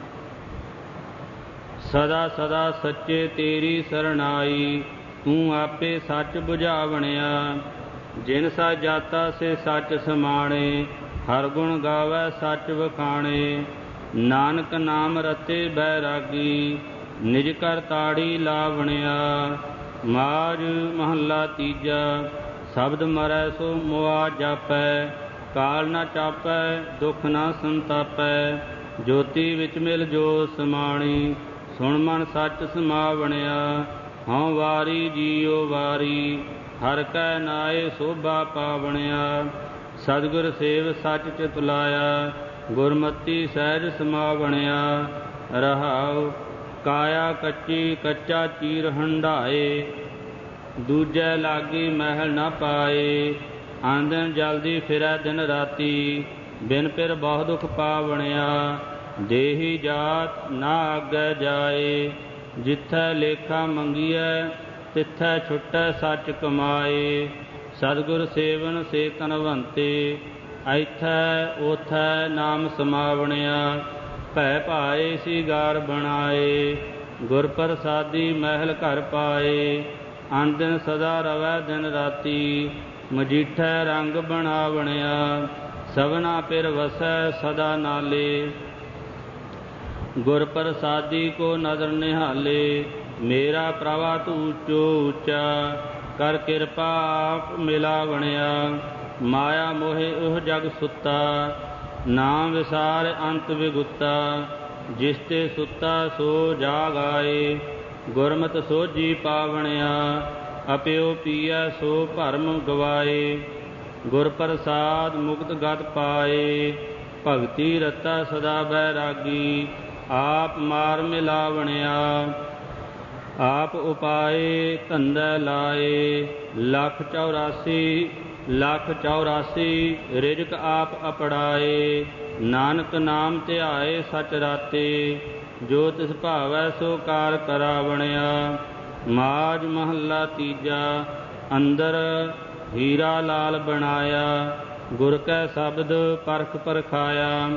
ਸਦਾ ਸਦਾ ਸੱਚੇ ਤੇਰੀ ਸਰਣਾਈ, ਤੂੰ ਆਪੇ ਸੱਚ ਬੁਝਾਵਣਿਆ। ਜਿਨ ਸਾ ਜਾਤਾ ਸੇ ਸੱਚ ਸਮਾਣੇ, ਹਰ ਗੁਣ ਗਾਵੈ ਸੱਚ ਵਖਾਣੇ। ਨਾਨਕ ਨਾਮ ਰਤੇ ਬੈਰਾਗੀ, ਨਿਜ ਕਰ ਤਾੜੀ ਲਾਵਣਿਆ। ਮਾਝ ਮਹੱਲਾ ਤੀਜਾ। ਸ਼ਬਦ ਮਰੈ ਸੋ ਮੁਆ ਜਾਪੈ, ਕਾਲ ਨਾ ਚਾਪੈ ਦੁਖ ਨਾ ਸੰਤਾਪੈ। ਜੋਤੀ ਵਿੱਚ ਮਿਲ ਜੋ ਸਮਾਣੀ, ਸੁਣ ਮਨ ਸੱਚ ਸਮਾਵਣਿਆ। ਹਉ ਵਾਰੀ ਜੀਉ ਵਾਰੀ ਹਰ ਕੈ ਨਾਏ ਸੋਭਾ ਪਾਵਣਿਆ। ਸਤਿਗੁਰ ਸੇਵ ਸੱਚ ਚਿਤ ਲਾਇਆ ਗੁਰਮਤੀ ਸਹਿਜ ਸਮਾਵਣਿਆ। ਰਹਾਉ ਕਾਇਆ ਕੱਚੀ ਕੱਚਾ ਚੀਰ ਹੰਢਾਏ ਦੂਜੈ ਲਾਗੀ ਮਹਿਲ ਨ ਪਾਏ। ਆਂਦਨ ਜਲਦੀ ਫਿਰੈ ਦਿਨ ਰਾਤੀ ਬਿਨ ਪਿਰ ਬਹੁ ਦੁਖ ਪਾਵਣਿਆ। ਦੇਹੀ ਜਾਤ ਨਾ ਆਗੈ ਜਾਏ ਜਿੱਥੈ ਲੇਖਾ ਮੰਗੀਐ ਤਿੱਥੈ ਛੁਟੈ ਸੱਚ ਕਮਾਏ। ਸਤਿਗੁਰ ਸੇਵਨ ਸੇ ਧਨਵੰਤੇ ਐਥੈ ਓਥੈ ਨਾਮ ਸਮਾਵਣਿਆ। ਭੈ ਭਾਏ ਸੀਗਾਰ ਬਣਾਏ ਗੁਰ ਪ੍ਰਸਾਦੀ ਮਹਿਲ ਘਰ ਪਾਏ। ਅਨ ਦਿਨ ਸਦਾ ਰਵੈ ਦਿਨ ਰਾਤੀ ਮਜੀਠੈ ਰੰਗ ਬਣਾਵਣਿਆ। ਸਭਨਾ ਪਿਰ ਵਸੈ ਸਦਾ ਨਾਲੇ ਗੁਰ ਪ੍ਰਸਾਦੀ ਕੋ ਨਦਰ ਨਿਹਾਲੇ। ਮੇਰਾ ਪ੍ਰਭਾ ਤੂੰ ਉੱਚੋ ਉੱਚਾ ਕਰ ਕਿਰਪਾ ਆਪ ਮਿਲਾਵਣਿਆ। ਮਾਇਆ ਮੋਹਿ ਉਹ ਜਗ ਸੁੱਤਾ ਨਾਮ ਵਿਸਾਰ ਅੰਤ ਵਿਗੁੱਤਾ। ਜਿਸ ਤੇ ਸੁੱਤਾ ਸੋ ਜਾਗ ਆਏ ਗੁਰਮਤਿ ਸੋਝੀ ਪਾਵਣਿਆ। ਅਪਿਓ ਪੀਐ ਸੋ ਭਰਮ ਗਵਾਏ ਗੁਰ ਪ੍ਰਸਾਦ ਮੁਕਤ ਗਤ ਪਾਏ। ਭਗਤੀ ਰਤਾ ਸਦਾ ਬੈਰਾਗੀ ਆਪ ਮਾਰ ਮਿਲਾਵਣਿਆ। ਆਪ ਉਪਾਏ ਧੰਦਾ ਲਾਏ ਲੱਖ 84 ਰਿਜਕ ਆਪ ਅਪੜਾਏ। ਨਾਨਕ ਨਾਮ ਧਿਆਏ ਸਚ ਰਾਤੇ ਜੋ ਤਿਸ ਭਾਵੈ ਸੋ ਕਾਰ ਕਰਾਵਣਿਆ। ਮਾਝ ਮਹੱਲਾ ਤੀਜਾ ਅੰਦਰ ਹੀਰਾ ਲਾਲ ਬਣਾਇਆ ਗੁਰ ਕੈ ਸ਼ਬਦ ਪਰਖ ਪਰਖਾਇਆ।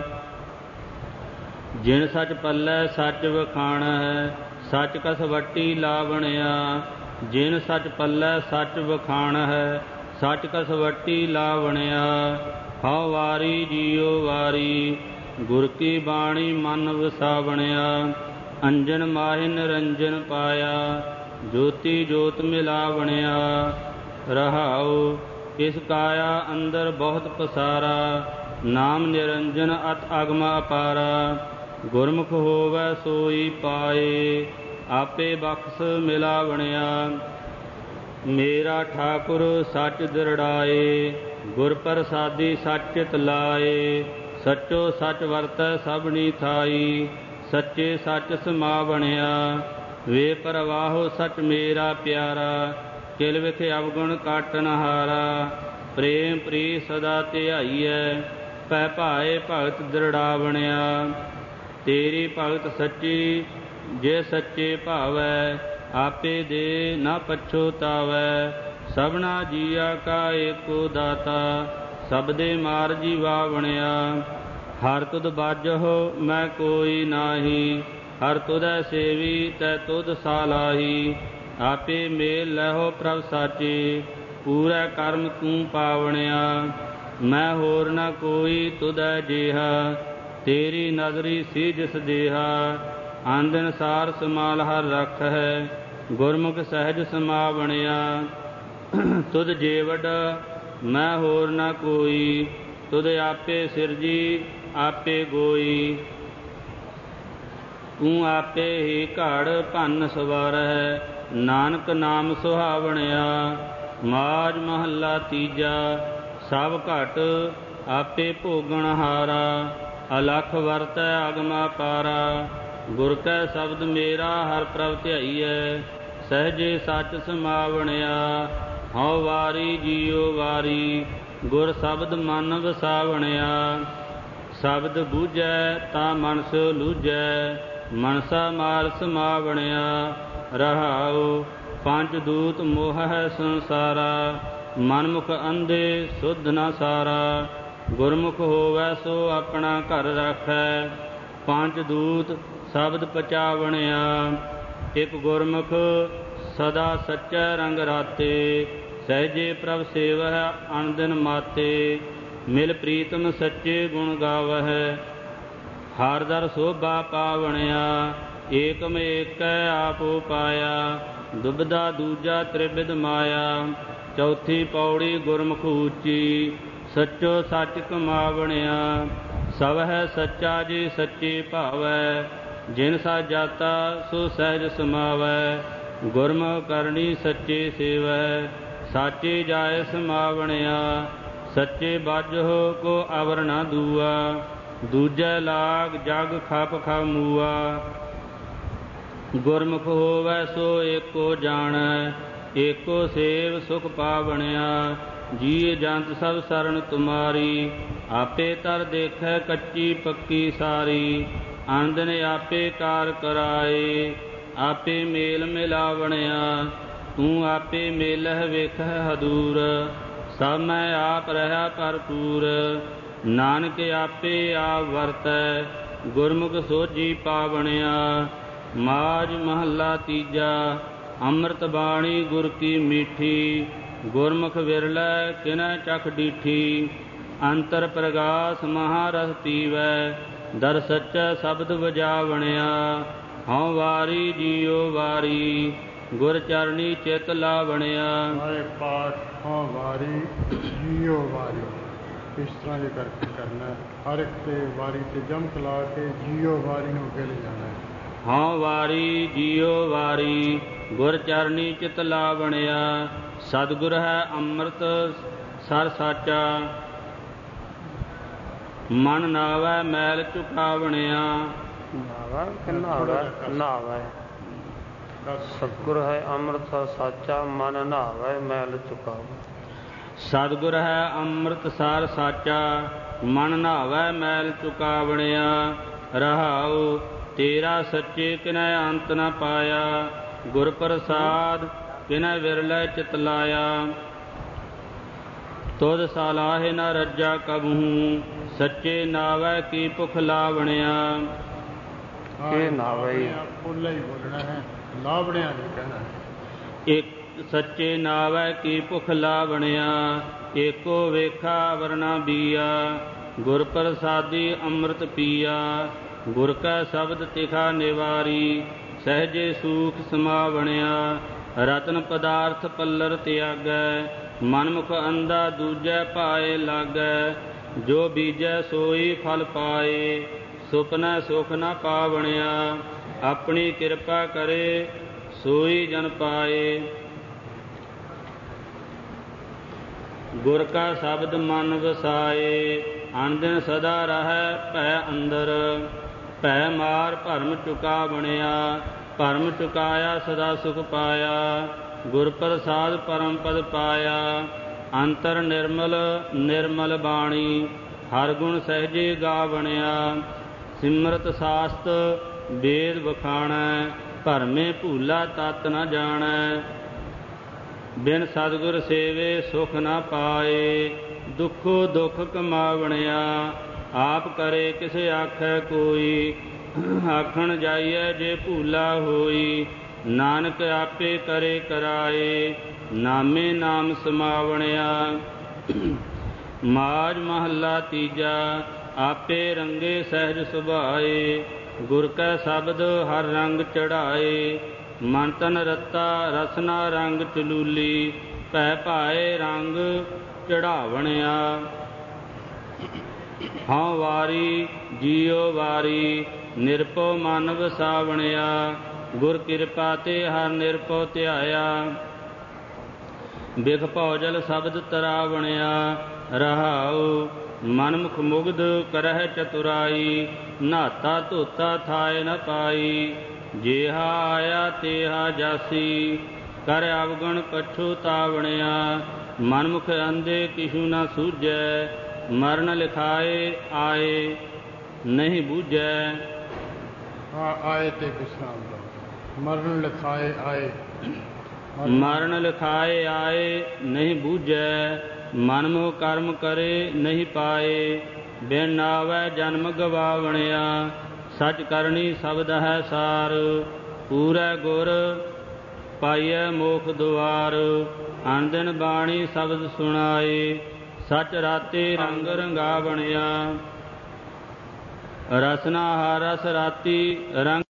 ਜਿਨ ਸਚ ਪੱਲੇ ਸੱਚ ਵਖਾਣਾ ਹੈ ਸੱਚ ਕਸ ਵੱਟੀ ਲਾਵਣਿਆ। ਜਿਨ ਸਚ ਪੱਲੇ ਸੱਚ ਵਖਾਣਾ ਹੈ ਸੱਚ ਕਸ ਵੱਟੀ ਲਾਵਣਿਆ। ਹਉ ਵਾਰੀ ਜੀਉ ਵਾਰੀ ਗੁਰ ਕੀ ਬਾਣੀ ਮਨ ਵਸਾਵਣਿਆ। ਅੰਜਨ ਮਾਹਿ ਨਿਰੰਜਨ ਪਾਇਆ ਜੋਤੀ ਜੋਤ ਮਿਲਾਵਣਿਆ। ਰਹਾਉ ਇਸ ਕਾਇਆ ਅੰਦਰ ਬਹੁਤ ਪਸਾਰਾ ਨਾਮ ਨਿਰੰਜਨ ਅਤ ਅਗਮ ਅਪਾਰਾ। ਗੁਰਮੁਖ ਹੋਵੈ ਸੋਈ ਪਾਏ ਆਪੇ ਬਖਸ਼ ਮਿਲਾਵਣਿਆ। ਮੇਰਾ ਠਾਕੁਰ ਸੱਚ ਦਿਰੜਾਏ ਗੁਰ ਪ੍ਰਸਾਦੀ ਸੱਚ ਚਿਤ ਲਾਏ। ਸੱਚੋ ਸੱਚ ਵਰਤੈ ਸਭਨੀ ਥਾਈ ਸੱਚੇ ਸੱਚ ਸਮਾਵਣਿਆ। ਵੇ ਪ੍ਰਵਾਹੋ ਸੱਚ ਮੇਰਾ ਪਿਆਰਾ ਕਿਲ ਵਿਖ ਅਵਗੁਣ ਕਾਟਨ ਹਾਰਾ। ਪ੍ਰੇਮ ਪ੍ਰੀ ਸਦਾ ਧਿਆਈਐ ਭੈ ਭਾਏ ਭਗਤ ਦਿਰੜਾਵਣਿਆ। ਤੇਰੀ ਭਗਤ ਸੱਚੀ ਜੇ ਸੱਚੇ ਭਾਵੈ ਆਪੇ ਦੇ ਨਾ ਪਛੋਤਾਵੈ। ਸਭਨਾ ਜੀਆ ਕਾ ਏਕੋ ਦਾਤਾ ਸਭ ਦੇ ਮਾਰ ਜੀਵਾਵਣਿਆ। ਹਰ ਤੁਧ ਬਾਝਹੁ ਮੈਂ ਕੋਈ ਨਾਹੀ ਹਰ ਤੁਧੈ ਸੇਵੀ ਤੈ ਤੁਧ ਸਾਲਾਹੀ। ਆਪੇ ਮੇਲ ਲਹੋ ਪ੍ਰਭ ਸਾਚੇ ਪੂਰਾ ਕਰਮ ਤੂੰ ਪਾਵਣਿਆ। ਮੈਂ ਹੋਰ ਨਾ ਕੋਈ ਤੁਧੈ ਜੇਹਾ ਤੇਰੀ ਨਜ਼ਰੀ ਸੀ ਜਿਸ ਦੇਹਾ। ਆਂਦਨ ਸਾਰ ਸਮਾਲ ਹਰ ਰੱਖ ਹੈ ਗੁਰਮੁਖ ਸਹਿਜ ਸਮਾਵਣਿਆ। ਤੁਧ ਜੇਵਡ ਮੈਂ ਹੋਰ ਨਾ ਕੋਈ ਤੁਧ ਆਪੇ ਸਿਰਜੀ ਆਪੇ ਗੋਈ। ਤੂੰ ਆਪੇ ਹੀ ਘੜ ਭੰਨ ਸਵਾਰੈ ਨਾਨਕ ਨਾਮ ਸੁਹਾਵਣਿਆ। ਮਾਝ ਮਹੱਲਾ ਤੀਜਾ ਸਭ ਘਟ ਆਪੇ ਭੋਗਣ ਹਾਰਾ ਅਲਖ ਵਰਤੈ ਅਗਮਾ ਪਾਰਾ। ਗੁਰ ਕੈ ਸ਼ਬਦ ਮੇਰਾ ਹਰ ਪ੍ਰਭ ਧਿਆਈਐ ਸਹਿਜੇ ਸੱਚ ਸਮਾਵਣਿਆ। ਹਉ ਵਾਰੀ ਜੀਉ ਵਾਰੀ ਗੁਰ ਸ਼ਬਦ ਮਨ ਵਸਾਵਣਿਆ। ਸ਼ਬਦ ਬੂਝੈ ਤਾਂ ਮਨਸ ਲੂਝੈ ਮਨਸਾ ਮਾਰ ਸਮਾਵਣਿਆ। ਰਹਾਉ ਪੰਜ ਦੂਤ ਮੋਹ ਹੈ ਸੰਸਾਰਾ ਮਨਮੁਖ ਅੰਧੇ ਸੁਧ ਨ ਸਾਰਾ। ਗੁਰਮੁਖ ਹੋਵੈ ਸੋ ਆਪਣਾ ਘਰ ਰਾਖੈ ਪੰਜ ਦੂਤ ਸ਼ਬਦ ਪਚਾਵਣਿਆ। ਇਕ ਗੁਰਮੁਖ ਸਦਾ ਸੱਚੈ ਰੰਗ ਰਾਤੇ ਸਹਿਜੇ ਪ੍ਰਭ ਸੇਵਹਿ ਅਨ ਦਿਨ ਮਾਤੇ। ਮਿਲ ਪ੍ਰੀਤਮ ਸੱਚੇ ਗੁਣ ਗਾਵਹਿ ਹਰ ਦਰ ਸੋਭਾ ਪਾਵਣਿਆ। ਏਕਮ ਏਕੈ ਆਪੋ ਪਾਇਆ ਦੁਬਦਾ ਦੂਜਾ ਤ੍ਰਿਬਿਦ ਮਾਇਆ। ਚੌਥੀ ਪੌੜੀ ਗੁਰਮੁਖ ਉੱਚੀ ਸੱਚੋ ਸੱਚ ਕਮਾਵਣਿਆ। ਸਭ ਹੈ ਸੱਚਾ ਜੀ ਸੱਚੇ ਭਾਵੈ ਜਿਨ ਸਾ ਜਾਤਾ ਸੋ ਸਹਿਜ ਸਮਾਵੈ, ਗੁਰਮੁਖ ਕਰਨੀ ਸੱਚੇ ਸੇਵੈ, ਸਾਚੇ ਜਾਇ ਸਮਾਵਣਿਆ, ਸੱਚੇ ਬਾਝਹੁ ਕੋ ਅਵਰ ਨਾ ਦੂਆ, ਦੂਜੈ ਲਾਗ ਜਗ ਖਪ ਖਾਮੂਆ, ਗੁਰਮੁਖ ਹੋਵੈ ਸੋ ਏਕੋ ਜਾਣੈ, ਏਕੋ ਸੇਵ ਸੁਖ ਪਾਵਣਿਆ, ਜੀਅ ਜੰਤ ਸਭ ਸਰਨ ਤੁਮਾਰੀ, ਆਪੇ ਤਰ ਦੇਖੈ ਕੱਚੀ ਪੱਕੀ ਸਾਰੀ, ਆਂਦਨ ਆਪੇ ਕਾਰ ਕਰਾਏ, ਆਪੇ ਮੇਲ ਮਿਲਾਵਣਿਆ, ਤੂੰ ਆਪੇ ਮੇਲਹਿ ਵੇਖਹਿ ਹਦੂਰ, ਸਭ ਮੈਂ ਆਪ ਰਹਾ ਭਰਪੂਰ, ਨਾਨਕ ਆਪੇ ਆਪ ਵਰਤੈ, ਗੁਰਮੁਖ ਸੋਝੀ ਪਾਵਣਿਆ। ਮਾਝ ਮਹੱਲਾ ਤੀਜਾ। ਅੰਮ੍ਰਿਤ ਬਾਣੀ ਗੁਰ ਕੀ ਮੀਠੀ, ਗੁਰਮੁਖ ਵਿਰਲੈ ਕਿਨੈ ਚਖ ਡੀਠੀ, ਅੰਤਰ ਪ੍ਰਗਾਸ ਮਹਾਰਸ ਪੀਵੈ, ਦਰ ਸੱਚਾ ਸ਼ਬਦ ਵਜਾਵਣਿਆ, ਹਉ ਵਾਰੀ ਜੀਉ ਵਾਰੀ, ਗੁਰ ਚਰਨੀ ਚਿਤ ਲਾਵਣਿਆ। ਸਾਰੇ ਪਾਠ ਹਉ ਵਾਰੀ ਜੀਉ ਵਾਰੀ ਇਸ ਤਰ੍ਹਾਂ ਦੇ ਕਰਕੇ ਕਰਨਾ, ਹਰ ਇੱਕ ਤੇ ਵਾਰੀ ਤੇ ਜਮਕ ਲਾ ਕੇ ਜੀਉ ਵਾਰੀ ਨੂੰ ਅੱਗੇ ਲਿਜਾਣਾ। ਹਉ ਵਾਰੀ ਜੀਉ ਵਾਰੀ, ਗੁਰ ਚਰਨੀ ਚਿਤ ਲਾਵਣਿਆ, ਸਤਿਗੁਰ ਹੈ ਅੰਮ੍ਰਿਤ ਸਰ ਸਾਚਾ, ਮਨ ਨਾਵੈ ਮੈਲ ਚੁਕਾਵਣਿਆ। ਨਾਵੈ ਸਤਿਗੁਰ ਹੈ ਅੰਮ੍ਰਿਤ ਸਾਚਾ, ਮਨ ਨਾਵੈ ਮੈਲ ਚੁਕਾਵ। ਸਤਿਗੁਰ ਹੈ ਅੰਮ੍ਰਿਤ ਸਾਰ ਸਾਚਾ, ਮਨ ਨਾਵੈ ਮੈਲ ਚੁਕਾਵਣਿਆ। ਰਹਾਉ ਤੇਰਾ ਸੱਚੇ ਕਿਨੈ ਅੰਤ ਨ ਪਾਇਆ, ਗੁਰ ਪ੍ਰਸਾਦ ਕਿਨੈ ਵਿਰਲੇ ਚਿਤ ਲਾਇਆ। ਤੁਧ ਸਾਲਾਹੇ ਨ ਰੱਜਾ ਕਬਹੂ, ਸੱਚੇ ਨਾਵੈ ਕੀ ਭੁਖ ਲਾਵਣਿਆ। ਇਹ ਨਾਵੈ ਪੋਲਾ ਹੀ ਬੋਲਣਾ ਹੈ, ਲਾਵਣਿਆ ਨਹੀਂ ਕਹਿਣਾ। ਇੱਕ ਸੱਚੇ ਨਾਵੈ ਕੀ ਭੁਖ ਲਾਵਣਿਆ, ਏਕੋ ਵੇਖਾ ਵਰਨਾ ਬੀਆ, ਗੁਰ ਪ੍ਰਸਾਦੀ ਅੰਮ੍ਰਿਤ ਪੀਆ। ਗੁਰ ਕਾ ਸ਼ਬਦ ਤਿਖਾ ਨਿਵਾਰੀ, ਸਹਿਜੇ ਸੂਖ ਸਮਾਵਣਿਆ। ਰਤਨ ਪਦਾਰਥ ਪੱਲਰ ਤਿਆਗੈ, ਮਨਮੁਖ ਅੰਧਾ ਦੂਜੈ ਭਾਏ ਲਾਗੈ। ਜੋ ਬੀਜੈ ਸੋਈ ਫਲ ਪਾਏ, ਸੁਪਨੈ ਸੁਖ ਨ ਪਾਵਣਿਆ। ਆਪਣੀ ਕਿਰਪਾ ਕਰੇ ਸੋਈ ਜਨ ਪਾਏ। ਗੁਰ ਕਾ ਸ਼ਬਦ ਮਨ ਵਸਾਏ, ਅਨਦਿਨ ਸਦਾ ਰਹੈ ਭੈ ਅੰਦਰ। ਭੈ ਮਾਰ ਭਰਮ ਚੁਕਾਵਣਿਆ, ਭਰਮ ਚੁਕਾਇਆ ਸਦਾ ਸੁਖ ਪਾਇਆ। ਗੁਰ ਪ੍ਰਸਾਦ ਪਰਮ ਪਦ ਪਾਇਆ, ਅੰਤਰ ਨਿਰਮਲ ਨਿਰਮਲ ਬਾਣੀ। ਹਰ ਗੁਣ ਸਹਿਜੇ ਗਾਵਣਿਆ, ਸਿਮਰਤ ਸਾਸਤ ਵੇਦ ਵਖਾਣੈ। ਭਰਮੇ ਭੂਲਾ ਤਤ ਨ ਜਾਣੈ, ਬਿਨ ਸਤਿਗੁਰ ਸੇਵੇ ਸੁਖ ਨ ਪਾਏ। ਦੁਖੋ ਦੁਖ ਕਮਾਵਣਿਆ, ਆਪ ਕਰੇ ਕਿਸ ਆਖੈ ਕੋਈ। ਆਖਣ ਜਾਈਐ ਜੇ ਭੂਲਾ ਹੋਈ, ਨਾਨਕ ਆਪੇ ਕਰੇ ਕਰਾਏ। ਨਾਮੇ ਨਾਮ ਸਮਾਵਣਿਆ। ਮਾਝ ਮਹੱਲਾ ਤੀਜਾ। ਆਪੇ ਰੰਗੇ ਸਹਿਜ ਸੁਭਾਏ, ਗੁਰ ਕੈ ਸ਼ਬਦ ਹਰ ਰੰਗ ਚੜਾਏ। ਮਨ ਤਨ ਰਤਾ ਰਸਨਾ ਰੰਗ ਚਲੂਲੀ, ਭੈ ਭਾਏ ਰੰਗ ਚੜਾਵਣਿਆ। ਹਉ ਵਾਰੀ ਜੀਉ ਵਾਰੀ, ਨਿਰਭਉ ਮਨ ਵਸਾਵਣਿਆ। ਗੁਰ ਕਿਰਪਾ ਤੇ ਹਰ ਨਿਰਭਉ ਧਿਆਇਆ, ਬਿਖ ਭਉਜਲ ਸ਼ਬਦ ਤਰਾਵਣਿਆ। ਰਹਾਉ ਮਨਮੁਖ ਮੁਗਧ ਕਰਹਿ ਚਤੁਰਾਈ, ਨਹਾਤਾ ਧੋਤਾ ਥਾਇ ਨ ਪਾਈ। ਜੇਹਾ ਆਇਆ ਤੇਹਾ ਜਾਸੀ, ਕਰ ਅਵਗਣ ਪਛੁਤਾਵਣਿਆ। ਮਨਮੁਖ ਅੰਧੇ ਕਿਛੂ ਨ ਸੂਝੈ, ਮਰਨ ਲਿਖਾਏ ਆਏ ਨਹੀਂ ਬੂਝੈ। ਆਏ ਤੇ ਵਿਸਰਾਮ ਲਓ, ਮਰਨ ਲਿਖਾਏ ਆਏ। ਮਰਨ ਲਿਖਾਏ ਆਏ ਨਹੀਂ ਬੂਝੈ, ਮਨਮੋਹ ਕਰਮ ਕਰੇ ਨਹੀਂ ਪਾਏ। ਬਿਨ ਨਾਵੈ ਜਨਮ ਗਵਾਵਣਿਆ, ਸਚ ਕਰਨੀ ਸ਼ਬਦ ਹੈ ਸਾਰ। ਪੂਰੈ ਗੁਰ ਪਾਈਐ ਮੋਖ ਦੁਆਰ, ਅਨਦਿਨ ਬਾਣੀ ਸ਼ਬਦ ਸੁਣਾਏ। ਸਚ ਰਾਤੇ ਰੰਗ ਰੰਗਾਵਣਿਆ, ਰਸਨਾ ਹਰ ਰਸ ਰਾਤੀ ਰੰਗ